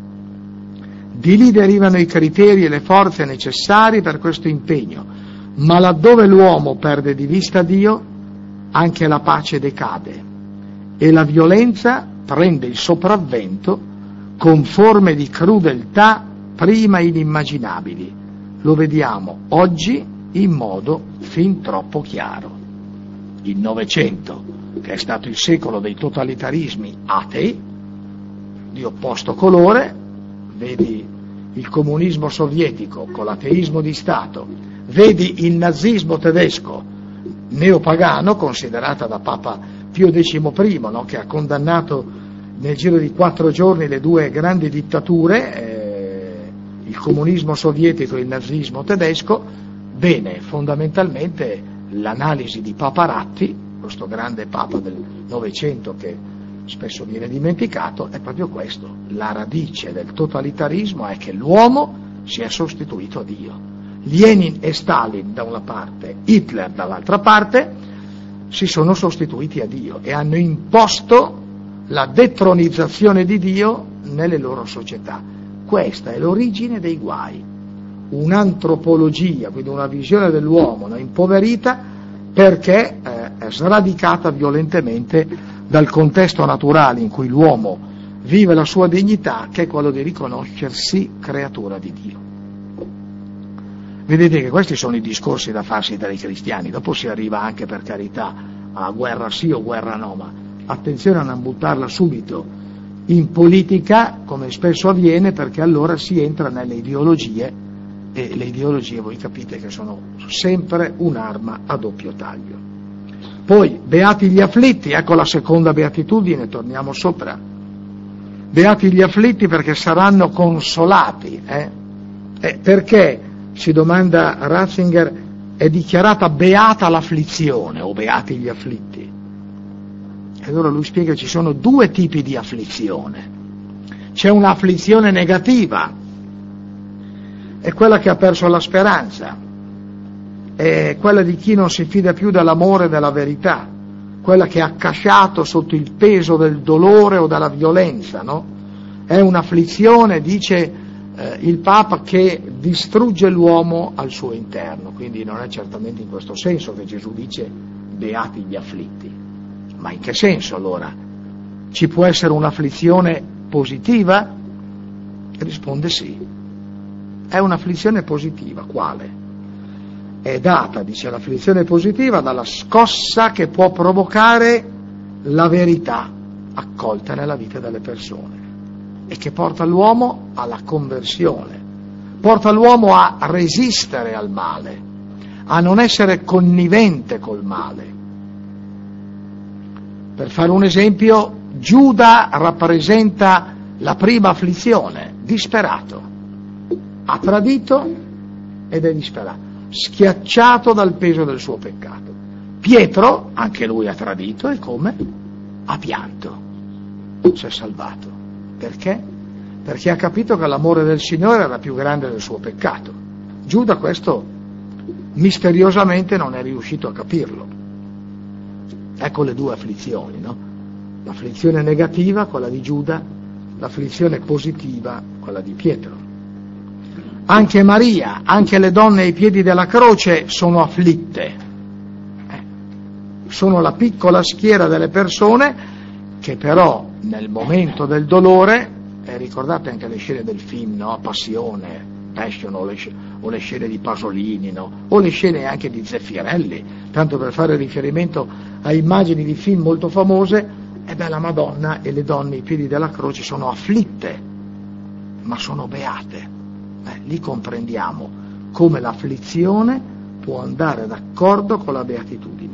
Di lì derivano i criteri e le forze necessari per questo impegno, ma laddove l'uomo perde di vista Dio, anche la pace decade e la violenza prende il sopravvento con forme di crudeltà prima inimmaginabili. Lo vediamo oggi in modo fin troppo chiaro. Il Novecento, che è stato il secolo dei totalitarismi atei, di opposto colore, vedi il comunismo sovietico con l'ateismo di Stato, vedi il nazismo tedesco neopagano, considerata da Papa Pio XI, no? Che ha condannato nel giro di 4 giorni le due grandi dittature, il comunismo sovietico e il nazismo tedesco. Bene, fondamentalmente l'analisi di Papa Ratti, questo grande Papa del Novecento che spesso viene dimenticato, è proprio questo: la radice del totalitarismo è che l'uomo si è sostituito a Dio. Lenin e Stalin da una parte, Hitler dall'altra parte, si sono sostituiti a Dio e hanno imposto la detronizzazione di Dio nelle loro società. Questa è l'origine dei guai. Un'antropologia, quindi una visione dell'uomo impoverita perché è sradicata violentemente dal contesto naturale in cui l'uomo vive la sua dignità, che è quello di riconoscersi creatura di Dio. Vedete che questi sono i discorsi da farsi dai cristiani, dopo si arriva anche, per carità, a guerra sì o guerra no, ma attenzione a non buttarla subito in politica, come spesso avviene, perché allora si entra nelle ideologie, e le ideologie voi capite che sono sempre un'arma a doppio taglio. Poi, beati gli afflitti, ecco la seconda beatitudine, torniamo sopra. Beati gli afflitti perché saranno consolati. Perché, si domanda Ratzinger, è dichiarata beata l'afflizione o beati gli afflitti? E allora lui spiega che ci sono due tipi di afflizione. C'è un'afflizione negativa, è quella che ha perso la speranza, è quella di chi non si fida più dell'amore e della verità, quella che è accasciato sotto il peso del dolore o della violenza, no? È un'afflizione, dice il Papa, che distrugge l'uomo al suo interno, quindi non è certamente in questo senso che Gesù dice beati gli afflitti. Ma in che senso allora? Ci può essere un'afflizione positiva? Risponde sì. È un'afflizione positiva. Quale? È data, dice, l'afflizione positiva dalla scossa che può provocare la verità accolta nella vita delle persone e che porta l'uomo alla conversione, porta l'uomo a resistere al male, a non essere connivente col male. Per fare un esempio, Giuda rappresenta la prima afflizione, disperato, ha tradito ed è disperato, schiacciato dal peso del suo peccato. Pietro, anche lui ha tradito, e come? Ha pianto, si è salvato. Perché? Perché ha capito che l'amore del Signore era più grande del suo peccato. Giuda questo misteriosamente non è riuscito a capirlo. Ecco le due afflizioni, no? L'afflizione negativa, quella di Giuda, l'afflizione positiva, quella di Pietro. Anche Maria, anche le donne ai piedi della croce sono afflitte. Sono la piccola schiera delle persone che però nel momento del dolore, ricordate anche le scene del film, no? Passione, Passion, o le scene di Pasolini, no? O le scene anche di Zeffirelli, tanto per fare riferimento a immagini di film molto famose, la Madonna e le donne ai piedi della croce sono afflitte, ma sono beate. Lì comprendiamo come l'afflizione può andare d'accordo con la beatitudine.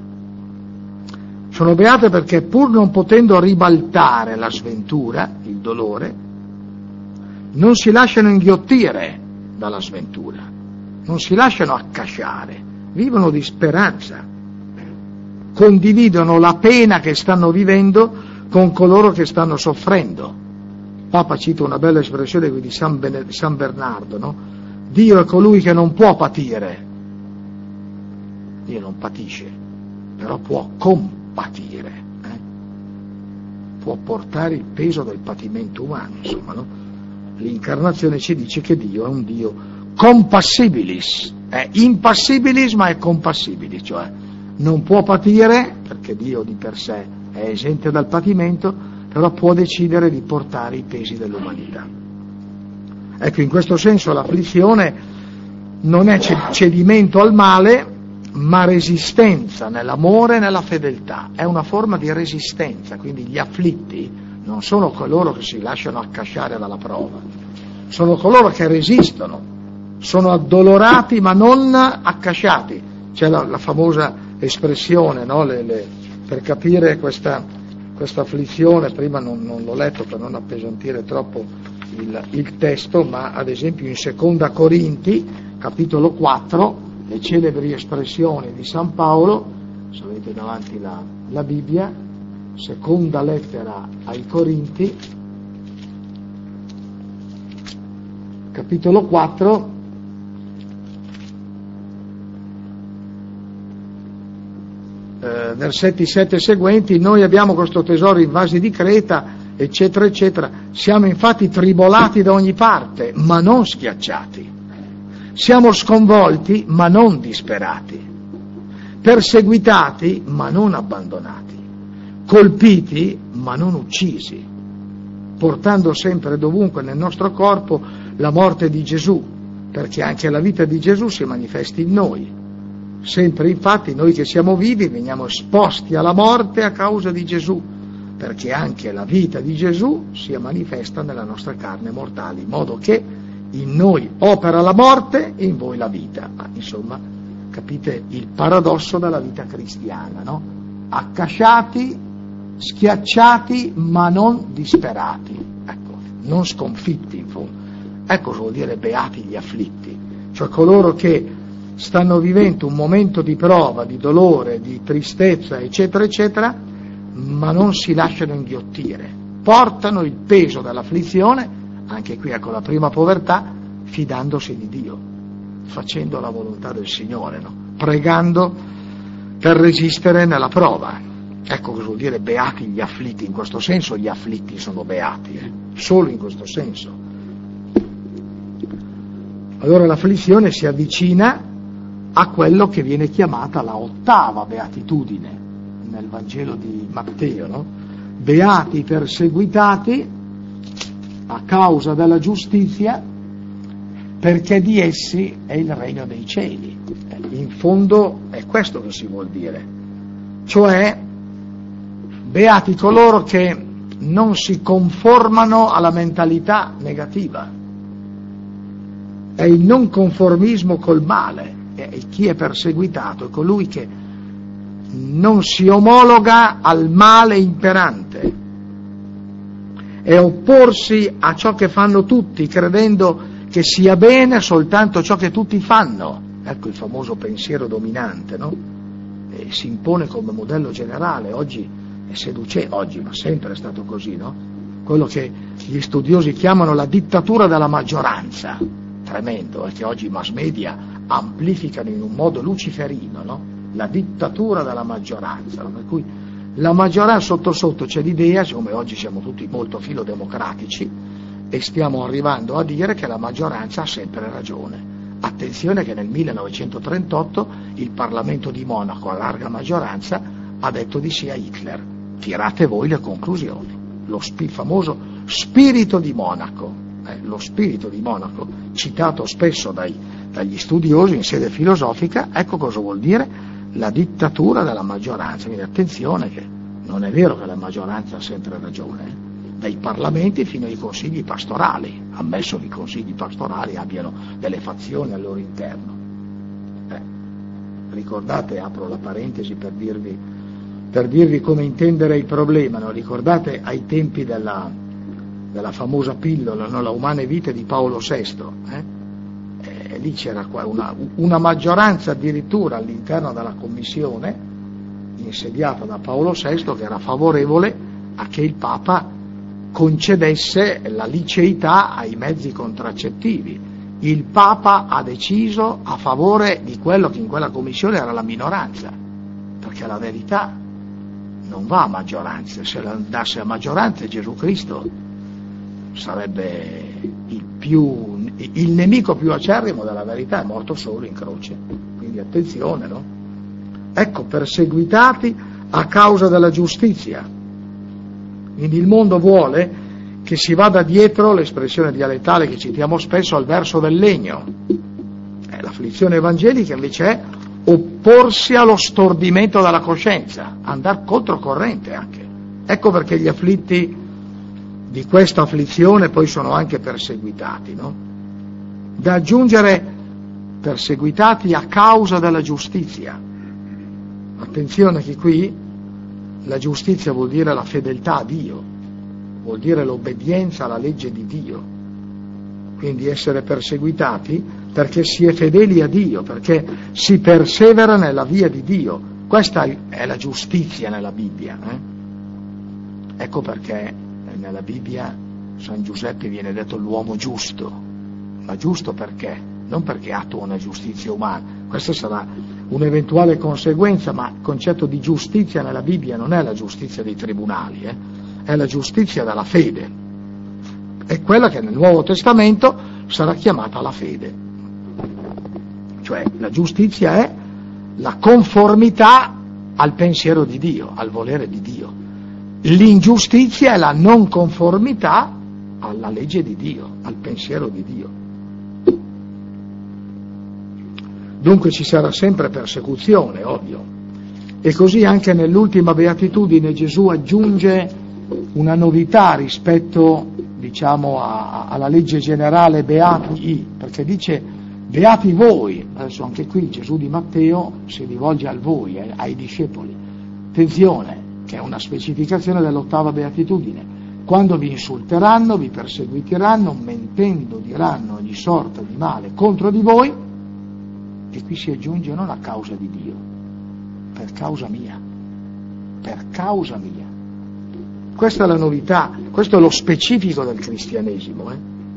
Sono beate perché, pur non potendo ribaltare la sventura, il dolore, non si lasciano inghiottire dalla sventura, non si lasciano accasciare, vivono di speranza, condividono la pena che stanno vivendo con coloro che stanno soffrendo. Papa cita una bella espressione di San Bernardo, no? Dio è colui che non può patire, Dio non patisce, però può compatire, può portare il peso del patimento umano, insomma, no? L'incarnazione ci dice che Dio è un Dio compassibilis, è impassibilis ma è compassibilis, cioè non può patire perché Dio di per sé è esente dal patimento, però può decidere di portare i pesi dell'umanità. Ecco, in questo senso l'afflizione non è cedimento al male, ma resistenza nell'amore e nella fedeltà. È una forma di resistenza, quindi gli afflitti non sono coloro che si lasciano accasciare dalla prova, sono coloro che resistono, sono addolorati ma non accasciati. C'è la famosa espressione, no? Per capire questa afflizione, prima non l'ho letto per non appesantire troppo il testo, ma ad esempio in Seconda Corinti, capitolo 4, le celebri espressioni di San Paolo, se avete davanti la Bibbia, seconda lettera ai Corinti, capitolo 4, versetti 7 e seguenti, noi abbiamo questo tesoro in vasi di Creta, eccetera, eccetera. Siamo infatti tribolati da ogni parte, ma non schiacciati. Siamo sconvolti, ma non disperati. Perseguitati, ma non abbandonati. Colpiti, ma non uccisi. Portando sempre dovunque nel nostro corpo la morte di Gesù, perché anche la vita di Gesù si manifesti in noi. Sempre infatti noi che siamo vivi veniamo esposti alla morte a causa di Gesù, perché anche la vita di Gesù sia manifesta nella nostra carne mortale, in modo che in noi opera la morte e in voi la vita. Ma insomma, capite il paradosso della vita cristiana, no? Accasciati, schiacciati, ma non disperati, ecco, non sconfitti in fondo. Ecco cosa vuol dire beati gli afflitti, cioè coloro che stanno vivendo un momento di prova, di dolore, di tristezza, eccetera, eccetera, ma non si lasciano inghiottire, portano il peso dell'afflizione, anche qui ecco la prima povertà, fidandosi di Dio, facendo la volontà del Signore, no? Pregando per resistere nella prova. Ecco cosa vuol dire beati gli afflitti, in questo senso gli afflitti sono beati, solo in questo senso. Allora l'afflizione si avvicina a quello che viene chiamata la ottava beatitudine nel Vangelo di Matteo, no? Beati i perseguitati a causa della giustizia, perché di essi è il regno dei cieli. In fondo è questo che si vuol dire, cioè beati coloro che non si conformano alla mentalità negativa. È il non conformismo col male. E chi è perseguitato è colui che non si omologa al male imperante, è opporsi a ciò che fanno tutti, credendo che sia bene soltanto ciò che tutti fanno. Ecco il famoso pensiero dominante, no? E si impone come modello generale. Oggi è oggi, ma sempre è stato così, no? Quello che gli studiosi chiamano la dittatura della maggioranza. Tremendo, è che oggi i mass media amplificano in un modo luciferino, no? La dittatura della maggioranza, no? Per cui la maggioranza sotto c'è l'idea, siccome oggi siamo tutti molto filodemocratici e stiamo arrivando a dire che la maggioranza ha sempre ragione. Attenzione che nel 1938 il Parlamento di Monaco a larga maggioranza ha detto di sì a Hitler. Tirate voi le conclusioni. Il famoso spirito di Monaco. Lo spirito di Monaco, citato spesso dagli studiosi in sede filosofica, ecco cosa vuol dire la dittatura della maggioranza. Quindi attenzione che non è vero che la maggioranza ha sempre ragione, dai parlamenti fino ai consigli pastorali, ammesso che i consigli pastorali abbiano delle fazioni al loro interno. Ricordate, apro la parentesi per dirvi come intendere il problema, no? Ricordate ai tempi della famosa pillola, no? La umane vite di Paolo VI, lì c'era una maggioranza addirittura all'interno della commissione insediata da Paolo VI che era favorevole a che il Papa concedesse la liceità ai mezzi contraccettivi. Il Papa ha deciso a favore di quello che in quella commissione era la minoranza, perché la verità non va a maggioranze, se la andasse a maggioranze Gesù Cristo sarebbe il nemico più acerrimo della verità, è morto solo in croce. Quindi attenzione, no? Ecco, perseguitati a causa della giustizia. Quindi il mondo vuole che si vada dietro, l'espressione dialettale che citiamo spesso, al verso del legno. L'afflizione evangelica invece è opporsi allo stordimento della coscienza, andare controcorrente anche. Ecco perché gli afflitti di questa afflizione poi sono anche perseguitati, no? Da aggiungere perseguitati a causa della giustizia. Attenzione che qui la giustizia vuol dire la fedeltà a Dio, vuol dire l'obbedienza alla legge di Dio. Quindi essere perseguitati perché si è fedeli a Dio, perché si persevera nella via di Dio. Questa è la giustizia nella Bibbia. Ecco perché nella Bibbia San Giuseppe viene detto l'uomo giusto, ma giusto perché? Non perché attua una giustizia umana, questa sarà un'eventuale conseguenza, ma il concetto di giustizia nella Bibbia non è la giustizia dei tribunali, è la giustizia della fede, è quella che nel Nuovo Testamento sarà chiamata la fede, cioè la giustizia è la conformità al pensiero di Dio, al volere di Dio. L'ingiustizia è la non conformità alla legge di Dio, al pensiero di Dio. Dunque ci sarà sempre persecuzione, ovvio. E così anche nell'ultima beatitudine Gesù aggiunge una novità rispetto, diciamo, alla legge generale beati i, perché dice beati voi. Adesso anche qui Gesù di Matteo si rivolge al voi, ai discepoli. Attenzione, che è una specificazione dell'8ª beatitudine. Quando vi insulteranno, vi perseguiteranno, mentendo diranno ogni sorta di male contro di voi, e qui si aggiunge non a causa di Dio, per causa mia, per causa mia. Questa è la novità, questo è lo specifico del cristianesimo.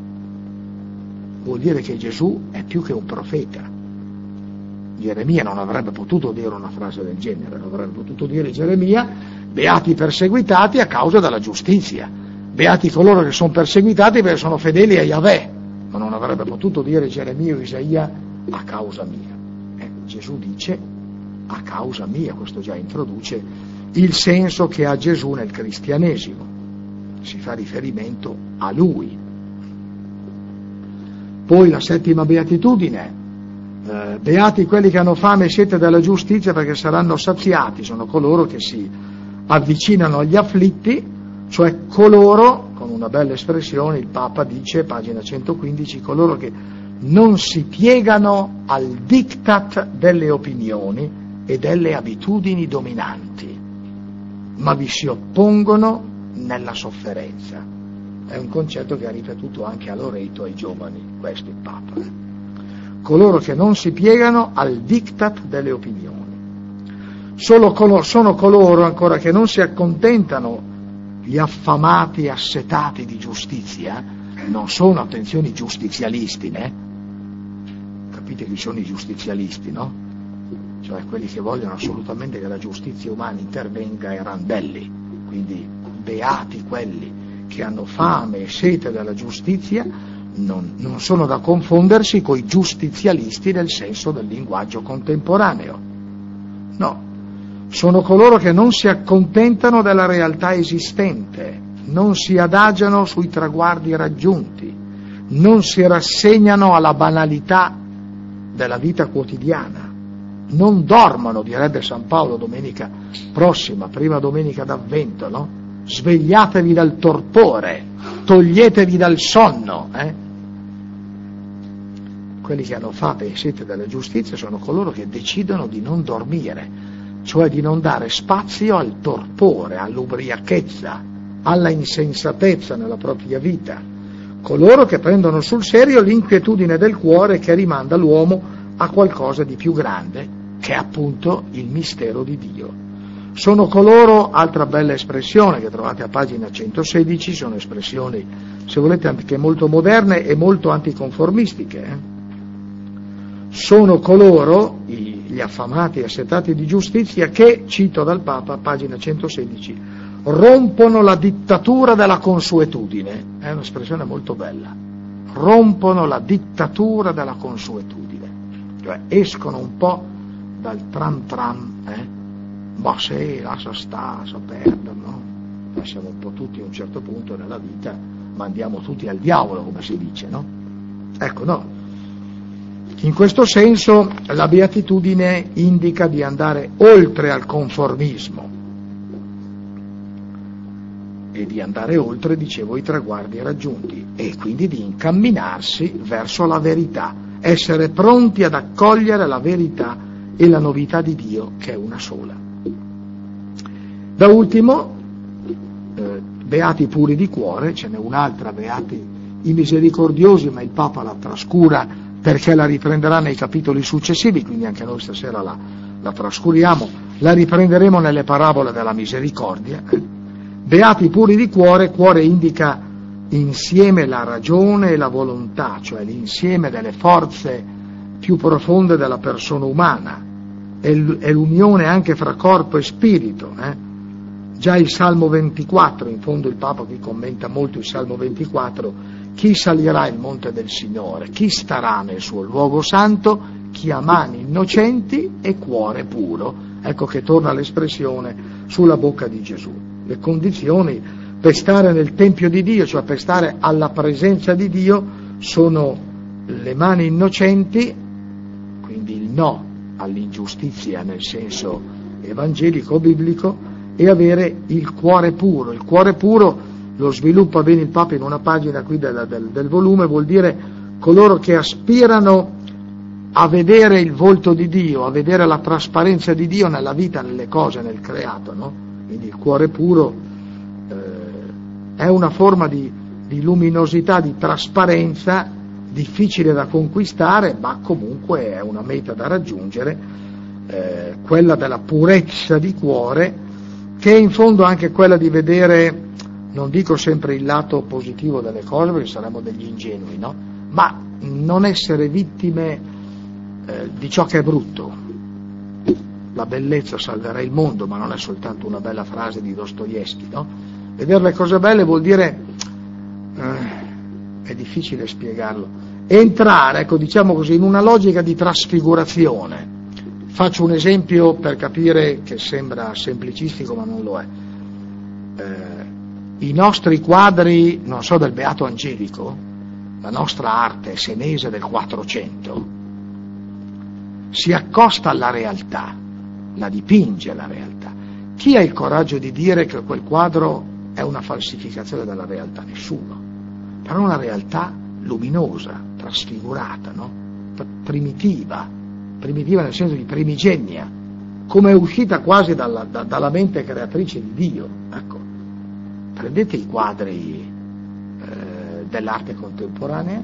Vuol dire che Gesù è più che un profeta. Geremia non avrebbe potuto dire una frase del genere, non avrebbe potuto dire Geremia, beati i perseguitati a causa della giustizia, beati coloro che sono perseguitati perché sono fedeli a Yahweh, ma non avrebbe potuto dire Geremia o Isaia a causa mia. Gesù dice a causa mia, questo già introduce il senso che ha Gesù nel cristianesimo, si fa riferimento a Lui. Poi la 7ª beatitudine, beati quelli che hanno fame e sete della giustizia perché saranno saziati, sono coloro che si avvicinano agli afflitti, cioè coloro, con una bella espressione il Papa dice, pagina 115, coloro che non si piegano al diktat delle opinioni e delle abitudini dominanti, ma vi si oppongono nella sofferenza. È un concetto che ha ripetuto anche a Loreto ai giovani, questo il Papa. Coloro che non si piegano al diktat delle opinioni. Sono coloro ancora che non si accontentano, gli affamati e assetati di giustizia, non sono, attenzione, i giustizialisti, Capite chi sono i giustizialisti, no? Cioè quelli che vogliono assolutamente che la giustizia umana intervenga e randelli, quindi beati quelli che hanno fame e sete della giustizia, non sono da confondersi coi giustizialisti nel senso del linguaggio contemporaneo. No, sono coloro che non si accontentano della realtà esistente, non si adagiano sui traguardi raggiunti, non si rassegnano alla banalità della vita quotidiana, non dormono, direbbe San Paolo domenica prossima, prima domenica d'Avvento, no? Svegliatevi dal torpore, toglietevi dal sonno. Quelli che hanno fame e sete della giustizia sono coloro che decidono di non dormire, cioè di non dare spazio al torpore, all'ubriachezza, alla insensatezza nella propria vita. Coloro che prendono sul serio l'inquietudine del cuore che rimanda l'uomo a qualcosa di più grande, che è appunto il mistero di Dio. Sono coloro, altra bella espressione che trovate a pagina 116, sono espressioni, se volete, anche molto moderne e molto anticonformistiche. Sono coloro, gli affamati e assetati di giustizia, che, cito dal Papa, pagina 116, rompono la dittatura della consuetudine. È un'espressione molto bella. Rompono la dittatura della consuetudine, cioè escono un po' dal tram ma se lascia perdere, no? Siamo un po' tutti a un certo punto nella vita, ma andiamo tutti al diavolo, come si dice, no? Ecco, no. In questo senso la beatitudine indica di andare oltre al conformismo e di andare oltre, dicevo, i traguardi raggiunti e quindi di incamminarsi verso la verità, essere pronti ad accogliere la verità e la novità di Dio, che è una sola. Da ultimo, beati puri di cuore, ce n'è un'altra, beati i misericordiosi, ma il Papa la trascura perché la riprenderà nei capitoli successivi, quindi anche noi stasera la trascuriamo, la riprenderemo nelle parabole della misericordia. Beati puri di cuore, cuore indica insieme la ragione e la volontà, cioè l'insieme delle forze più profonde della persona umana, è l'unione anche fra corpo e spirito. Già il Salmo 24, in fondo il Papa qui commenta molto il Salmo 24, chi salirà il monte del Signore, chi starà nel suo luogo santo, chi ha mani innocenti e cuore puro. Ecco che torna l'espressione sulla bocca di Gesù. Le condizioni per stare nel Tempio di Dio, cioè per stare alla presenza di Dio, sono le mani innocenti, quindi il no all'ingiustizia nel senso evangelico biblico, e avere il cuore puro. Il cuore puro lo sviluppa bene il Papa in una pagina qui del volume, vuol dire coloro che aspirano a vedere il volto di Dio, a vedere la trasparenza di Dio nella vita, nelle cose, nel creato, no? Quindi il cuore puro è una forma di luminosità, di trasparenza, difficile da conquistare, ma comunque è una meta da raggiungere, quella della purezza di cuore, che è in fondo anche quella di vedere, non dico sempre il lato positivo delle cose, perché saremmo degli ingenui, no? Ma non essere vittime di ciò che è brutto. La bellezza salverà il mondo, ma non è soltanto una bella frase di Dostoevskij, no? Vedere le cose belle vuol dire, è difficile spiegarlo, entrare, ecco, diciamo così, in una logica di trasfigurazione. Faccio un esempio per capire che sembra semplicistico, ma non lo è. I nostri quadri, non so, del Beato Angelico, la nostra arte senese del 400, si accosta alla realtà, la dipinge la realtà. Chi ha il coraggio di dire che quel quadro è una falsificazione della realtà? Nessuno. Però una realtà luminosa, trasfigurata, no? Primitiva nel senso di primigenia, come è uscita quasi dalla mente creatrice di Dio. Ecco, prendete i quadri dell'arte contemporanea,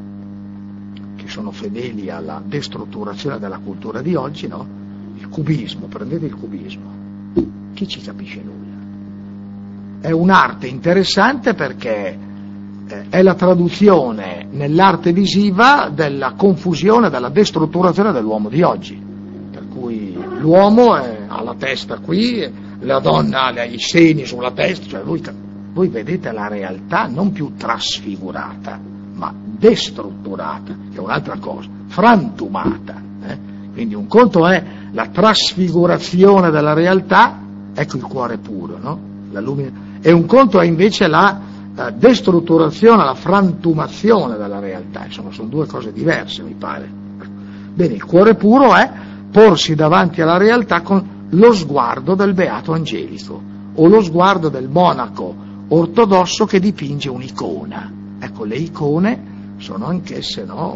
che sono fedeli alla destrutturazione della cultura di oggi, no? Il cubismo, prendete il cubismo, chi ci capisce nulla? È un'arte interessante perché è la traduzione nell'arte visiva della confusione, della destrutturazione dell'uomo di oggi, per cui l'uomo ha la testa qui, la donna ha i seni sulla testa, cioè voi vedete la realtà non più trasfigurata, ma destrutturata, che è un'altra cosa, frantumata. Quindi un conto è la trasfigurazione della realtà, ecco il cuore puro, no? E un conto è invece la destrutturazione, la frantumazione della realtà. Insomma, sono due cose diverse, mi pare. Bene, il cuore puro è porsi davanti alla realtà con lo sguardo del Beato Angelico o lo sguardo del monaco ortodosso che dipinge un'icona. Ecco, le icone sono anch'esse, no,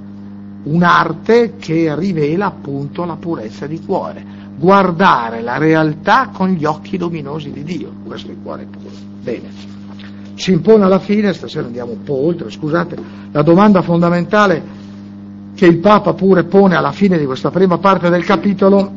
un'arte che rivela appunto la purezza di cuore, guardare la realtà con gli occhi luminosi di Dio. Questo è il cuore puro. Bene. Si impone alla fine, stasera andiamo un po' oltre, scusate, la domanda fondamentale che il Papa pure pone alla fine di questa prima parte del capitolo.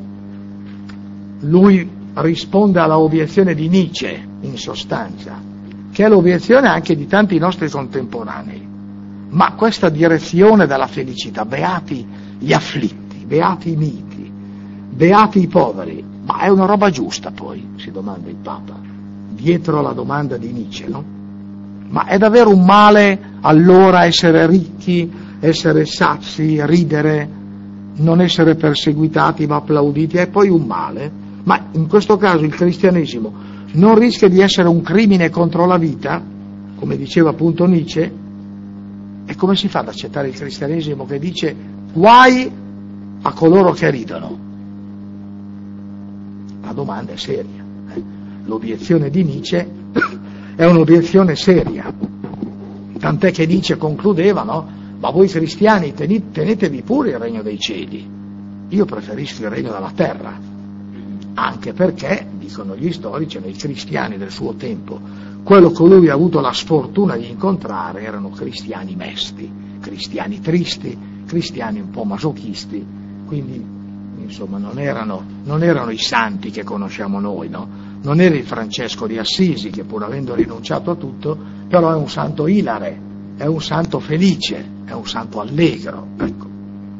Lui risponde alla obiezione di Nietzsche, in sostanza, che è l'obiezione anche di tanti nostri contemporanei. Ma questa direzione della felicità, beati gli afflitti, beati i miti, beati i poveri, ma è una roba giusta poi, si domanda il Papa, dietro la domanda di Nietzsche, no? Ma è davvero un male allora essere ricchi, essere sazi, ridere, non essere perseguitati ma applauditi? È poi un male? Ma in questo caso il cristianesimo non rischia di essere un crimine contro la vita, come diceva appunto Nietzsche? E come si fa ad accettare il cristianesimo che dice guai a coloro che ridono? La domanda è seria. L'obiezione di Nietzsche è un'obiezione seria, tant'è che Nietzsche concludeva, no? Ma voi cristiani tenetevi pure il regno dei cieli, io preferisco il regno della terra, anche perché, dicono gli storici, nei cristiani del suo tempo, quello che lui ha avuto la sfortuna di incontrare erano cristiani mesti, cristiani tristi, cristiani un po' masochisti, quindi insomma non erano i santi che conosciamo noi, no? Non era il Francesco di Assisi, che pur avendo rinunciato a tutto, però è un santo ilare, è un santo felice, è un santo allegro. Ecco.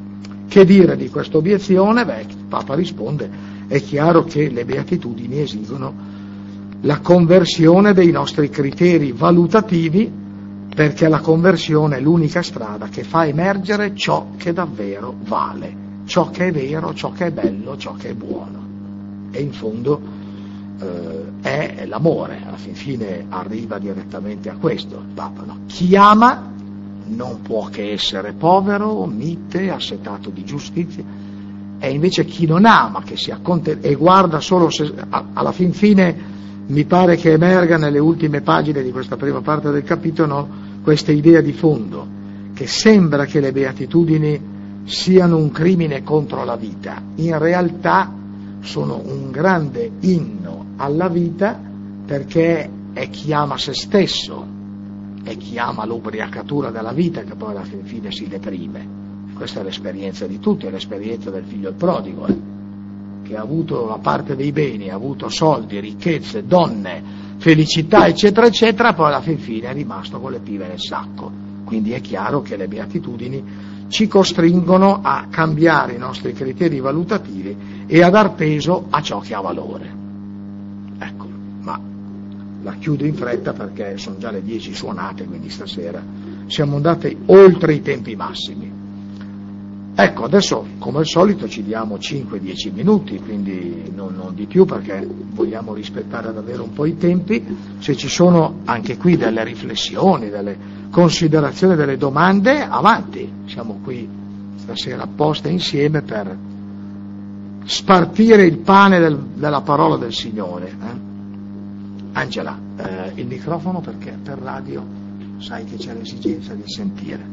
Che dire di questa obiezione? Beh, il Papa risponde: è chiaro che le beatitudini esigono la conversione dei nostri criteri valutativi, perché la conversione è l'unica strada che fa emergere ciò che davvero vale, ciò che è vero, ciò che è bello, ciò che è buono. E in fondo è l'amore, alla fin fine arriva direttamente a questo il Papa, no? Chi ama non può che essere povero, mite, assetato di giustizia, e invece chi non ama, che si accontenta e guarda solo se, alla fin fine mi pare che emerga nelle ultime pagine di questa prima parte del capitolo questa idea di fondo, che sembra che le beatitudini siano un crimine contro la vita, in realtà sono un grande inno alla vita, perché è chi ama se stesso, è chi ama l'ubriacatura della vita che poi alla fine si deprime. Questa è l'esperienza di tutti, è l'esperienza del figlio il prodigo, che ha avuto la parte dei beni, ha avuto soldi, ricchezze, donne, felicità, eccetera, eccetera, poi alla fine è rimasto con le pive nel sacco. Quindi è chiaro che le beatitudini ci costringono a cambiare i nostri criteri valutativi e a dar peso a ciò che ha valore. Ecco, ma la chiudo in fretta perché sono già le 10 suonate, quindi stasera siamo andati oltre i tempi massimi. Ecco, adesso come al solito ci diamo 5-10 minuti, quindi non di più, perché vogliamo rispettare davvero un po' i tempi. Se ci sono anche qui delle riflessioni, delle considerazioni, delle domande, avanti, siamo qui stasera apposta insieme per spartire il pane della parola del Signore. Angela, il microfono, perché per radio sai che c'è l'esigenza di sentire.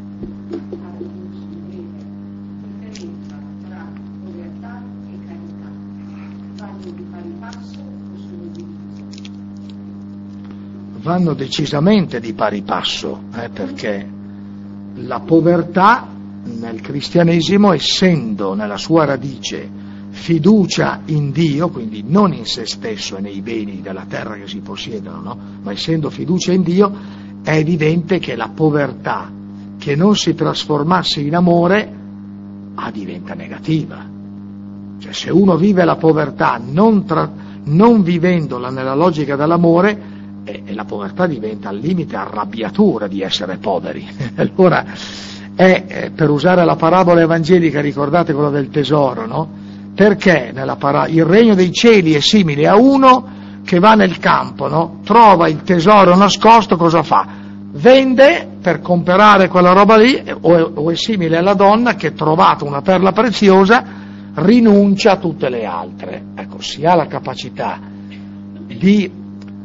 Vanno decisamente di pari passo, perché la povertà nel cristianesimo, essendo nella sua radice fiducia in Dio, quindi non in se stesso e nei beni della terra che si possiedono, no? Ma essendo fiducia in Dio, è evidente che la povertà che non si trasformasse in amore diventa negativa. Cioè, se uno vive la povertà non vivendola nella logica dell'amore, e la povertà diventa al limite arrabbiatura di essere poveri. Allora per usare la parabola evangelica, ricordate quella del tesoro, no? Perché il regno dei cieli è simile a uno che va nel campo, no? Trova il tesoro nascosto, cosa fa? Vende per comprare quella roba lì, o è simile alla donna che, trovata una perla preziosa, rinuncia a tutte le altre. Ecco, si ha la capacità di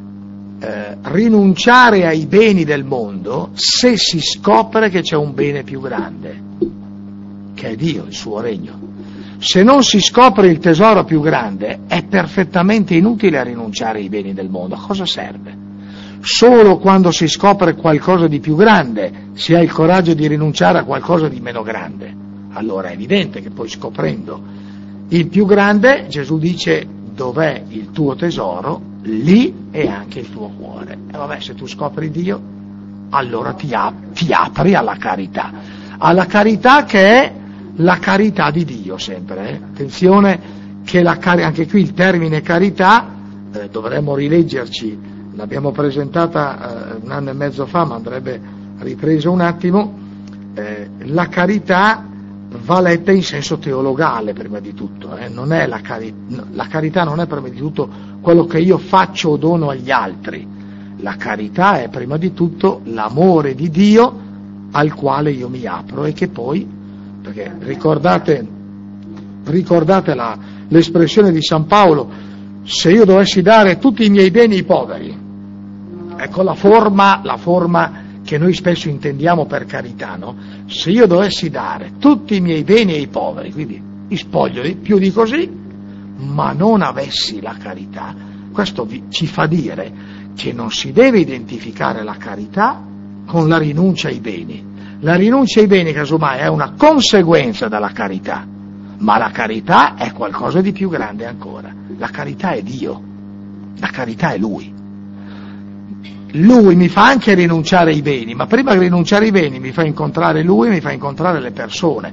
rinunciare ai beni del mondo se si scopre che c'è un bene più grande, che è Dio, il suo regno. Se non si scopre il tesoro più grande, è perfettamente inutile rinunciare ai beni del mondo. A cosa serve? Solo quando si scopre qualcosa di più grande si ha il coraggio di rinunciare a qualcosa di meno grande. Allora è evidente che poi, scoprendo il più grande, Gesù dice: dov'è il tuo tesoro, lì è anche il tuo cuore. E vabbè, se tu scopri Dio, allora ti apri alla carità che è la carità di Dio, sempre. Attenzione che anche qui il termine carità, dovremmo rileggerci, l'abbiamo presentata 1 anno e mezzo fa, ma andrebbe ripreso un attimo. La carità va letta in senso teologale prima di tutto, non è la carità non è prima di tutto quello che io faccio o dono agli altri. La carità è prima di tutto l'amore di Dio al quale io mi apro, e che poi, perché ricordate l'espressione di San Paolo: se io dovessi dare tutti i miei beni ai poveri, ecco la forma che noi spesso intendiamo per carità, no? Se io dovessi dare tutti i miei beni ai poveri, quindi mi spoglio di più di così, ma non avessi la carità, questo ci fa dire che non si deve identificare la carità con la rinuncia ai beni. La rinuncia ai beni, casomai, è una conseguenza della carità, ma la carità è qualcosa di più grande ancora. La carità è Dio, la carità è Lui. Lui mi fa anche rinunciare ai beni, ma prima di rinunciare ai beni mi fa incontrare Lui, mi fa incontrare le persone.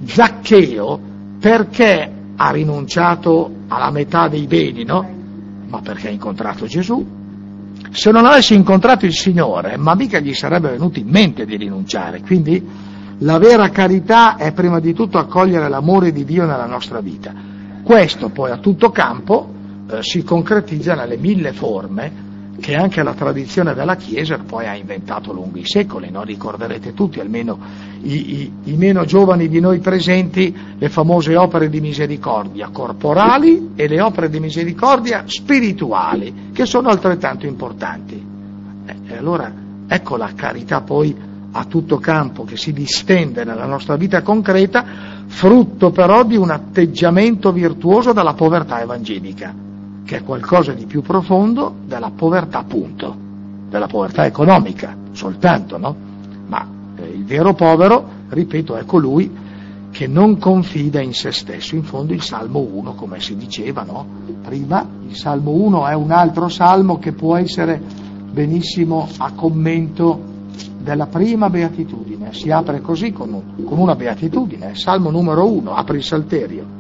Zaccheo perché ha rinunciato alla metà dei beni, no? Ma perché ha incontrato Gesù. Se non avesse incontrato il Signore, ma mica gli sarebbe venuto in mente di rinunciare. Quindi la vera carità è prima di tutto accogliere l'amore di Dio nella nostra vita. Questo poi a tutto campo si concretizza nelle 1000 forme che anche la tradizione della Chiesa poi ha inventato lungo i secoli, no? Ricorderete tutti, almeno i meno giovani di noi presenti, le famose opere di misericordia corporali e le opere di misericordia spirituali, che sono altrettanto importanti. E allora ecco la carità poi a tutto campo che si distende nella nostra vita concreta, frutto però di un atteggiamento virtuoso dalla povertà evangelica, che è qualcosa di più profondo della povertà, appunto, della povertà economica soltanto, no? Ma il vero povero, ripeto, è colui che non confida in se stesso. In fondo il Salmo 1, come si diceva, no? Prima, il Salmo 1 è un altro salmo che può essere benissimo a commento della prima beatitudine. Si apre così con una beatitudine, Salmo numero 1, apre il Salterio.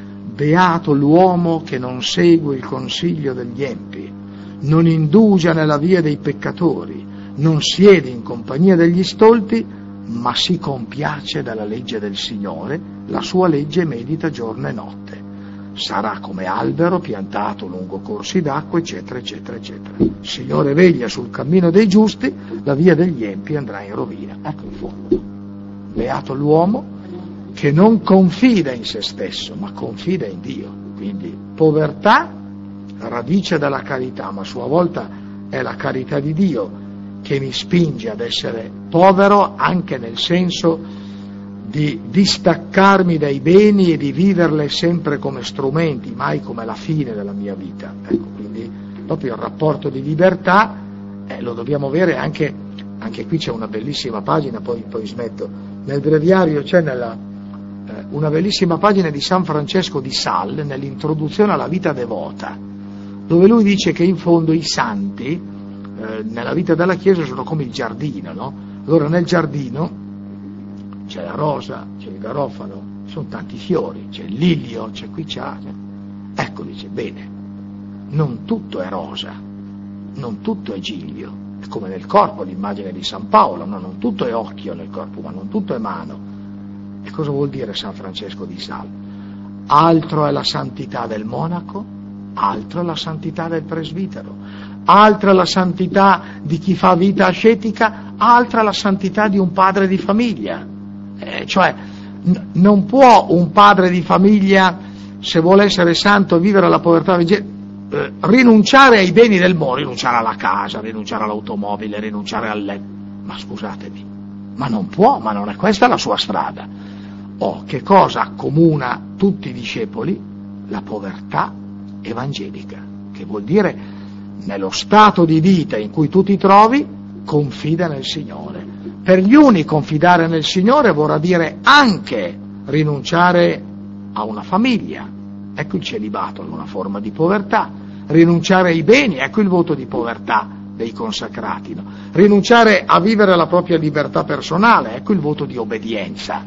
Beato l'uomo che non segue il consiglio degli empi, non indugia nella via dei peccatori, non siede in compagnia degli stolti, ma si compiace della legge del Signore, la sua legge medita giorno e notte. Sarà come albero piantato lungo corsi d'acqua, eccetera, eccetera, eccetera. Il Signore veglia sul cammino dei giusti, la via degli empi andrà in rovina. Ecco il fondo. Beato l'uomo che non confida in se stesso, ma confida in Dio. Quindi povertà, radice della carità, ma a sua volta è la carità di Dio che mi spinge ad essere povero anche nel senso di distaccarmi dai beni e di viverle sempre come strumenti, mai come la fine della mia vita. Ecco, quindi proprio il rapporto di libertà lo dobbiamo avere anche qui c'è una bellissima pagina, poi smetto, nel breviario c'è una bellissima pagina di San Francesco di Sales nell'introduzione alla vita devota, dove lui dice che in fondo i santi nella vita della Chiesa sono come il giardino, no? Allora nel giardino c'è la rosa, c'è il garofano, sono tanti fiori, c'è il lilio, c'è qui c'è. Ecco, dice, bene, non tutto è rosa, non tutto è giglio, è come nel corpo l'immagine di San Paolo, no? Non tutto è occhio nel corpo, ma non tutto è mano. E cosa vuol dire San Francesco di Sales? Altro è la santità del monaco, altro è la santità del presbitero, altra è la santità di chi fa vita ascetica, altra è la santità di un padre di famiglia. Cioè non può un padre di famiglia, se vuole essere santo e vivere la povertà, rinunciare ai beni del mondo, rinunciare alla casa, rinunciare all'automobile, rinunciare al letto. Ma scusatemi, ma non può, ma non è questa la sua strada. Che cosa accomuna tutti i discepoli? La povertà evangelica, che vuol dire nello stato di vita in cui tu ti trovi, confida nel Signore. Per gli uni confidare nel Signore vorrà dire anche rinunciare a una famiglia, ecco il celibato, una forma di povertà, rinunciare ai beni, ecco il voto di povertà dei consacrati, no? Rinunciare a vivere la propria libertà personale, ecco il voto di obbedienza,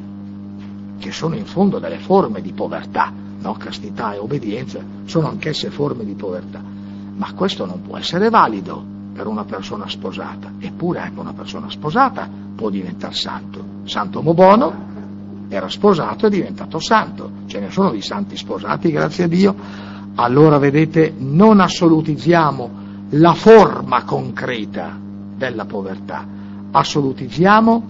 che sono in fondo delle forme di povertà, no? Castità e obbedienza sono anch'esse forme di povertà, ma questo non può essere valido per una persona sposata, eppure anche una persona sposata può diventare santo. Santo Mobono era sposato e è diventato santo, ce ne sono di santi sposati, grazie a Dio. Allora vedete, non assolutizziamo la forma concreta della povertà, assolutizziamo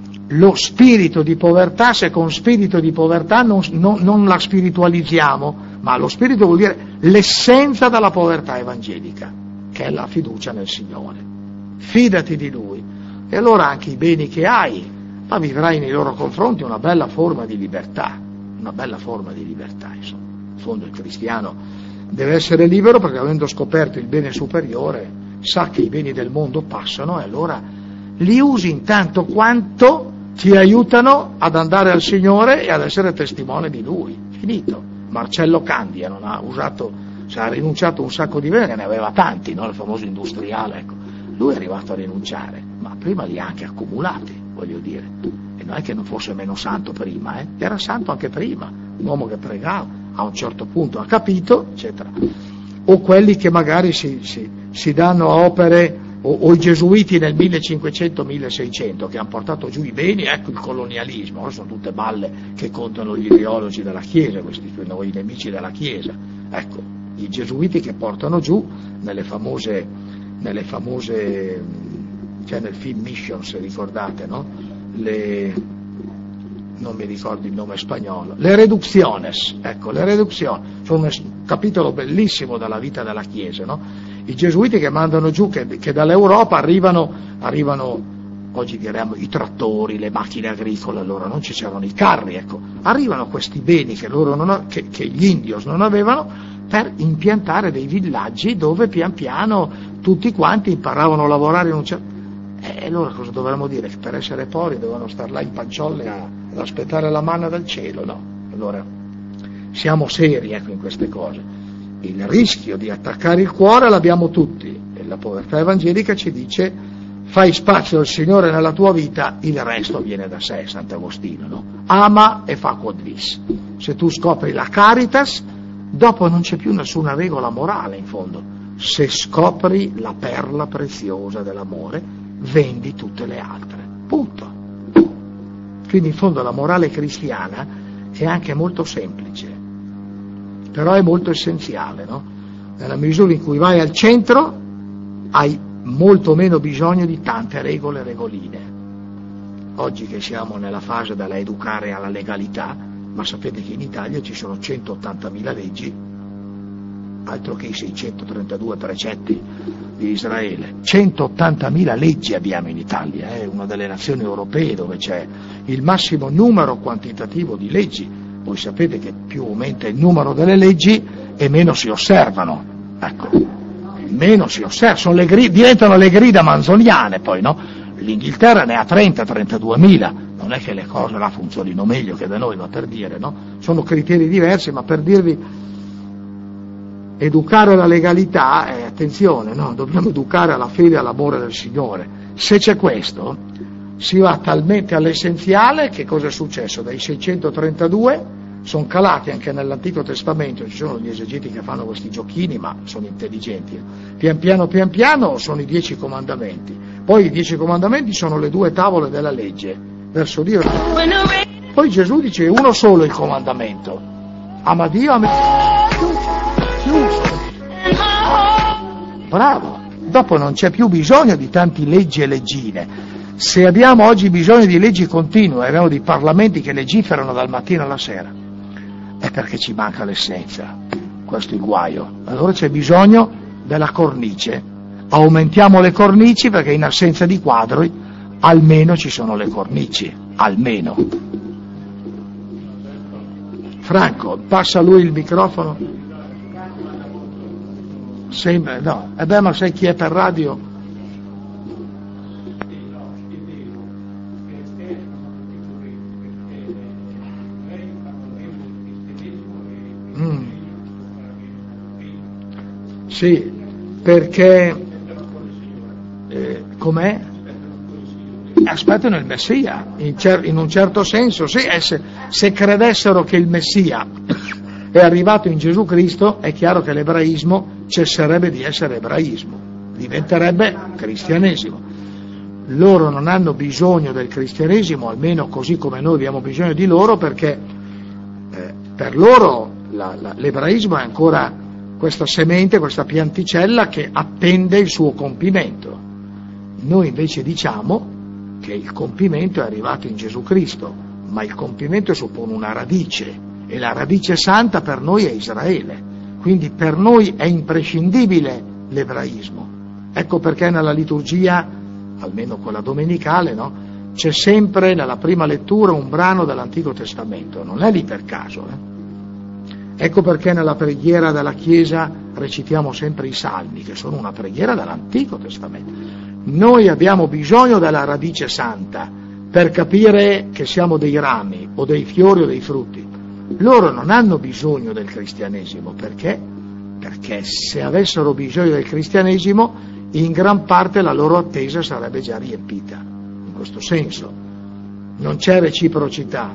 lo spirito di povertà, se con spirito di povertà non la spiritualizziamo, ma lo spirito vuol dire l'essenza della povertà evangelica, che è la fiducia nel Signore. Fidati di Lui, e allora anche i beni che hai, ma vivrai nei loro confronti una bella forma di libertà, insomma. In fondo il cristiano deve essere libero perché, avendo scoperto il bene superiore, sa che i beni del mondo passano e allora li usi intanto quanto ti aiutano ad andare al Signore e ad essere testimone di Lui. Finito. Marcello Candia non ha usato, ha rinunciato a un sacco di beni, che ne aveva tanti, no? Il famoso industriale, ecco. Lui è arrivato a rinunciare, ma prima li ha anche accumulati. voglio dire. E non è che non fosse meno santo prima, era santo anche prima, un uomo che pregava, a un certo punto ha capito, eccetera. O quelli che magari si danno a opere, o i gesuiti nel 1500-1600 che hanno portato giù i beni, ecco il colonialismo, sono tutte balle che contano gli ideologi della Chiesa, questi sono i nemici della Chiesa, ecco, i gesuiti che portano giù nelle famose, cioè nel film Mission, se ricordate, no? Non mi ricordo il nome spagnolo, le reducciones, ecco, le reduzioni, sono un capitolo bellissimo della vita della Chiesa, no? I gesuiti che mandano giù, che dall'Europa arrivano, oggi diremmo i trattori, le macchine agricole, allora non ci c'erano i carri, ecco, arrivano questi beni che gli indios non avevano per impiantare dei villaggi dove pian piano tutti quanti imparavano a lavorare in un certo. E allora cosa dovremmo dire? Che per essere poveri dovevano star là in panciolle ad aspettare la manna dal cielo, no? Allora siamo seri, ecco, in queste cose. Il rischio di attaccare il cuore l'abbiamo tutti, e la povertà evangelica ci dice: fai spazio al Signore nella tua vita, il resto viene da sé, Sant'Agostino, no? Ama e fa quod vis. Se tu scopri la caritas, dopo non c'è più nessuna regola morale, in fondo. Se scopri la perla preziosa dell'amore, vendi tutte le altre, punto. Quindi in fondo la morale cristiana è anche molto semplice, però è molto essenziale, no? Nella misura in cui vai al centro hai molto meno bisogno di tante regole regoline. Oggi che siamo nella fase dalla educare alla legalità, ma sapete che in Italia ci sono 180.000 leggi, altro che i 632 precetti di Israele. 180.000 leggi abbiamo in Italia, è una delle nazioni europee dove c'è il massimo numero quantitativo di leggi. Voi sapete che più aumenta il numero delle leggi e meno si osservano, ecco, meno si osservano, diventano le grida manzoniane poi, no? L'Inghilterra ne ha 32.000, non è che le cose là funzionino meglio che da noi, ma per dire, no? Sono criteri diversi, ma per dirvi, educare alla legalità, attenzione, no? Dobbiamo educare alla fede e all'amore del Signore. Se c'è questo, si va talmente all'essenziale che cosa è successo? Dai 632 sono calati anche nell'Antico Testamento, ci sono gli esegeti che fanno questi giochini, ma sono intelligenti. Pian piano sono i 10 comandamenti, poi i 10 comandamenti sono le 2 tavole della legge, verso Dio. Poi Gesù dice uno solo il comandamento, ama Dio, bravo, dopo non c'è più bisogno di tanti leggi e leggine. Se abbiamo oggi bisogno di leggi continue, abbiamo dei parlamenti che legiferano dal mattino alla sera, è perché ci manca l'essenza, questo è il guaio. Allora c'è bisogno della cornice, aumentiamo le cornici perché in assenza di quadri almeno ci sono le cornici, almeno. Franco, passa lui il microfono. Sembra, no, ma sai chi è per radio? Sì, perché com'è? Aspettano il Messia, in un certo senso, sì, se credessero che il Messia è arrivato in Gesù Cristo, è chiaro che l'ebraismo cesserebbe di essere ebraismo, diventerebbe cristianesimo. Loro non hanno bisogno del cristianesimo, almeno così come noi abbiamo bisogno di loro, perché per loro l'ebraismo è ancora questa semente, questa pianticella che attende il suo compimento. Noi invece diciamo che il compimento è arrivato in Gesù Cristo, ma il compimento suppone una radice, e la radice santa per noi è Israele, quindi per noi è imprescindibile l'ebraismo. Ecco perché nella liturgia, almeno quella domenicale, no, c'è sempre nella prima lettura un brano dell'Antico Testamento, non è lì per caso. Ecco perché nella preghiera della Chiesa recitiamo sempre i Salmi, che sono una preghiera dell'Antico Testamento. Noi abbiamo bisogno della radice santa per capire che siamo dei rami, o dei fiori o dei frutti. Loro non hanno bisogno del cristianesimo, perché? Perché se avessero bisogno del cristianesimo, in gran parte la loro attesa sarebbe già riempita. In questo senso, non c'è reciprocità.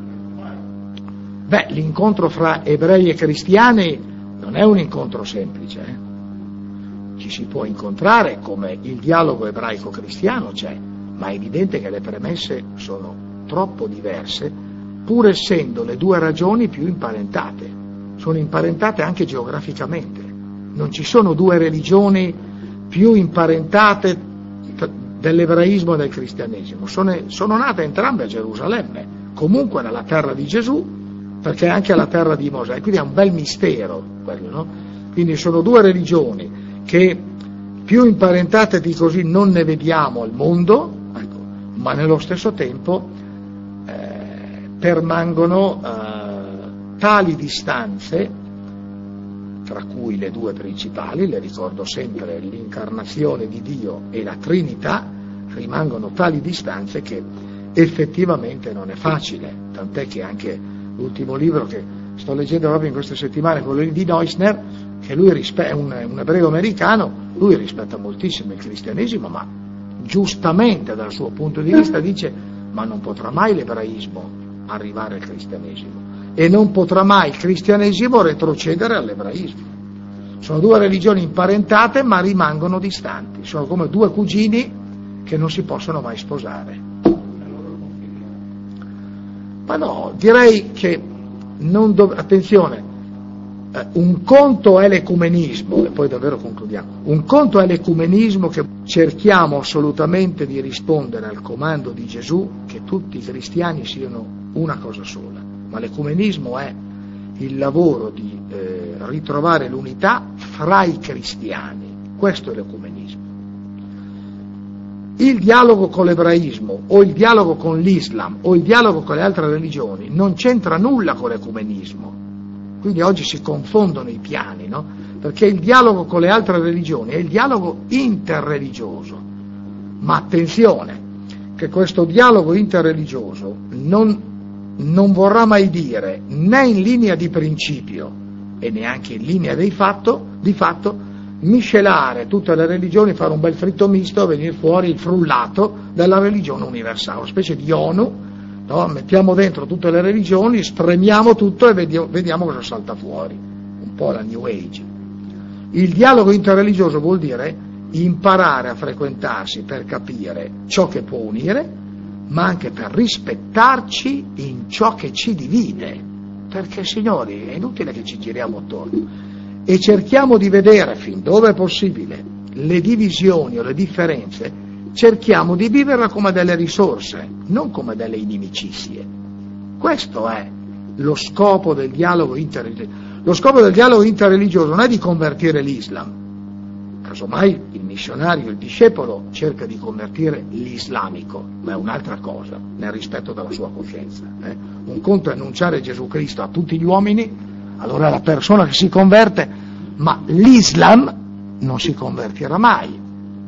Beh, l'incontro fra ebrei e cristiani non è un incontro semplice, Ci si può incontrare, come il dialogo ebraico-cristiano c'è, ma è evidente che le premesse sono troppo diverse, pur essendo le due ragioni più imparentate. Sono imparentate anche geograficamente. Non ci sono due religioni più imparentate dell'ebraismo e del cristianesimo. Sono nate entrambe a Gerusalemme, comunque nella terra di Gesù, perché è anche la terra di Mosè, quindi è un bel mistero quello, no? Quindi sono due religioni che più imparentate di così non ne vediamo al mondo, ecco, ma nello stesso tempo permangono tali distanze, tra cui le due principali, le ricordo sempre, l'incarnazione di Dio e la Trinità, rimangono tali distanze che effettivamente non è facile, tant'è che anche l'ultimo libro che sto leggendo proprio in queste settimane, quello di Neusner, che lui è un ebreo americano, lui rispetta moltissimo il cristianesimo, ma giustamente dal suo punto di vista dice: ma non potrà mai l'ebraismo arrivare al cristianesimo e non potrà mai il cristianesimo retrocedere all'ebraismo. Sono due religioni imparentate ma rimangono distanti, sono come due cugini che non si possono mai sposare. Ma no, direi che attenzione, un conto è l'ecumenismo, e poi davvero concludiamo, un conto è l'ecumenismo che cerchiamo assolutamente di rispondere al comando di Gesù che tutti i cristiani siano una cosa sola, ma l'ecumenismo è il lavoro di ritrovare l'unità fra i cristiani, questo è l'ecumenismo. Il dialogo con l'ebraismo o il dialogo con l'Islam o il dialogo con le altre religioni non c'entra nulla con l'ecumenismo. Quindi oggi si confondono i piani, no? Perché il dialogo con le altre religioni è il dialogo interreligioso. Ma attenzione, che questo dialogo interreligioso non vorrà mai dire, né in linea di principio e neanche in linea di fatto, miscelare tutte le religioni, fare un bel fritto misto e venire fuori il frullato della religione universale, una specie di ONU. No, mettiamo dentro tutte le religioni, spremiamo tutto e vediamo cosa salta fuori, un po' la New Age. Il dialogo interreligioso vuol dire imparare a frequentarsi per capire ciò che può unire, ma anche per rispettarci in ciò che ci divide, perché signori è inutile che ci giriamo attorno e cerchiamo di vedere fin dove è possibile le divisioni o le differenze. Cerchiamo di viverla come delle risorse, non come delle inimicizie. Questo è lo scopo del dialogo interreligioso. Lo scopo del dialogo interreligioso non è di convertire l'Islam. Casomai il missionario, il discepolo, cerca di convertire l'islamico, ma è un'altra cosa, nel rispetto della sua coscienza. Un conto è annunciare Gesù Cristo a tutti gli uomini, allora è la persona che si converte, ma l'Islam non si convertirà mai.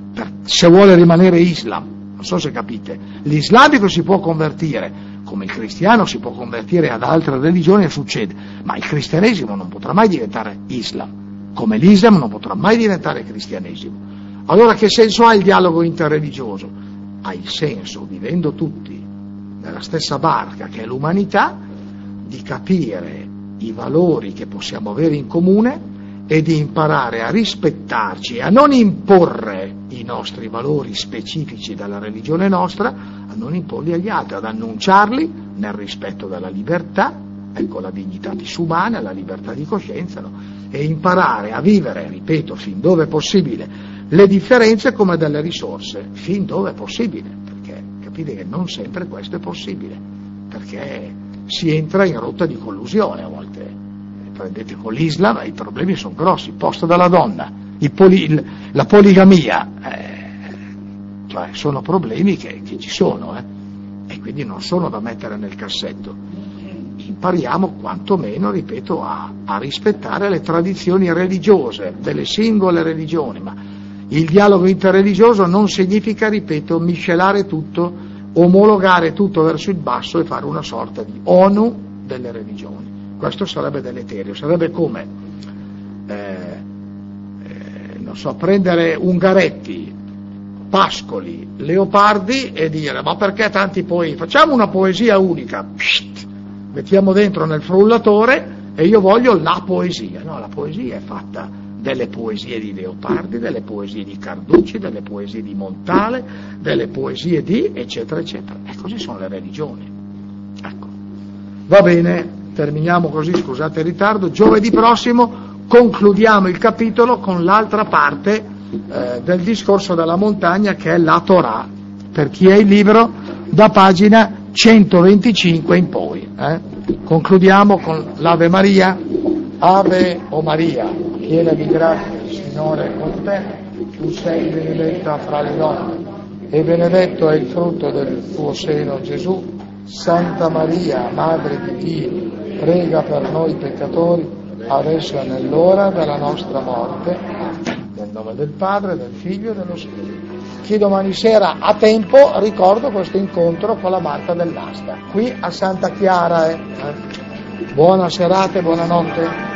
Se vuole rimanere Islam, non so se capite, l'islamico si può convertire, come il cristiano si può convertire ad altre religioni, succede, ma il cristianesimo non potrà mai diventare Islam, come l'Islam non potrà mai diventare cristianesimo. Allora che senso ha il dialogo interreligioso? Ha il senso, vivendo tutti nella stessa barca che è l'umanità, di capire i valori che possiamo avere in comune e di imparare a rispettarci e a non imporre i nostri valori specifici dalla religione nostra, a non imporli agli altri, ad annunciarli nel rispetto della libertà, ecco la dignità disumana, la libertà di coscienza, no? E imparare a vivere, ripeto, fin dove è possibile, le differenze come delle risorse, fin dove è possibile, perché capite che non sempre questo è possibile, perché si entra in rotta di collusione a volte. Prendete con l'Islam, i problemi sono grossi, posto dalla donna, la poligamia, cioè sono problemi che ci sono, e quindi non sono da mettere nel cassetto. Impariamo quantomeno, ripeto, a rispettare le tradizioni religiose delle singole religioni, ma il dialogo interreligioso non significa, ripeto, miscelare tutto, omologare tutto verso il basso e fare una sorta di ONU delle religioni. Questo sarebbe deleterio, sarebbe come, non so, prendere Ungaretti, Pascoli, Leopardi e dire: ma perché tanti poeti? Facciamo una poesia unica, pssst, mettiamo dentro nel frullatore e io voglio la poesia. No, la poesia è fatta delle poesie di Leopardi, delle poesie di Carducci, delle poesie di Montale, delle poesie di eccetera eccetera. E così sono le religioni. Ecco. Va bene, terminiamo così, scusate il ritardo. Giovedì prossimo concludiamo il capitolo con l'altra parte del discorso della montagna, che è la Torah, per chi è il libro, da pagina 125 in poi. Concludiamo con l'Ave Maria. Ave o Maria, piena di grazia, il Signore è con te, tu sei benedetta fra le donne e benedetto è il frutto del tuo seno, Gesù. Santa Maria, Madre di Dio, prega per noi peccatori, adesso e nell'ora della nostra morte. Nel nome del Padre, del Figlio e dello Spirito. Chi domani sera ha tempo, ricordo questo incontro con la Marta dell'Asta, qui a Santa Chiara. Buona serata e buonanotte.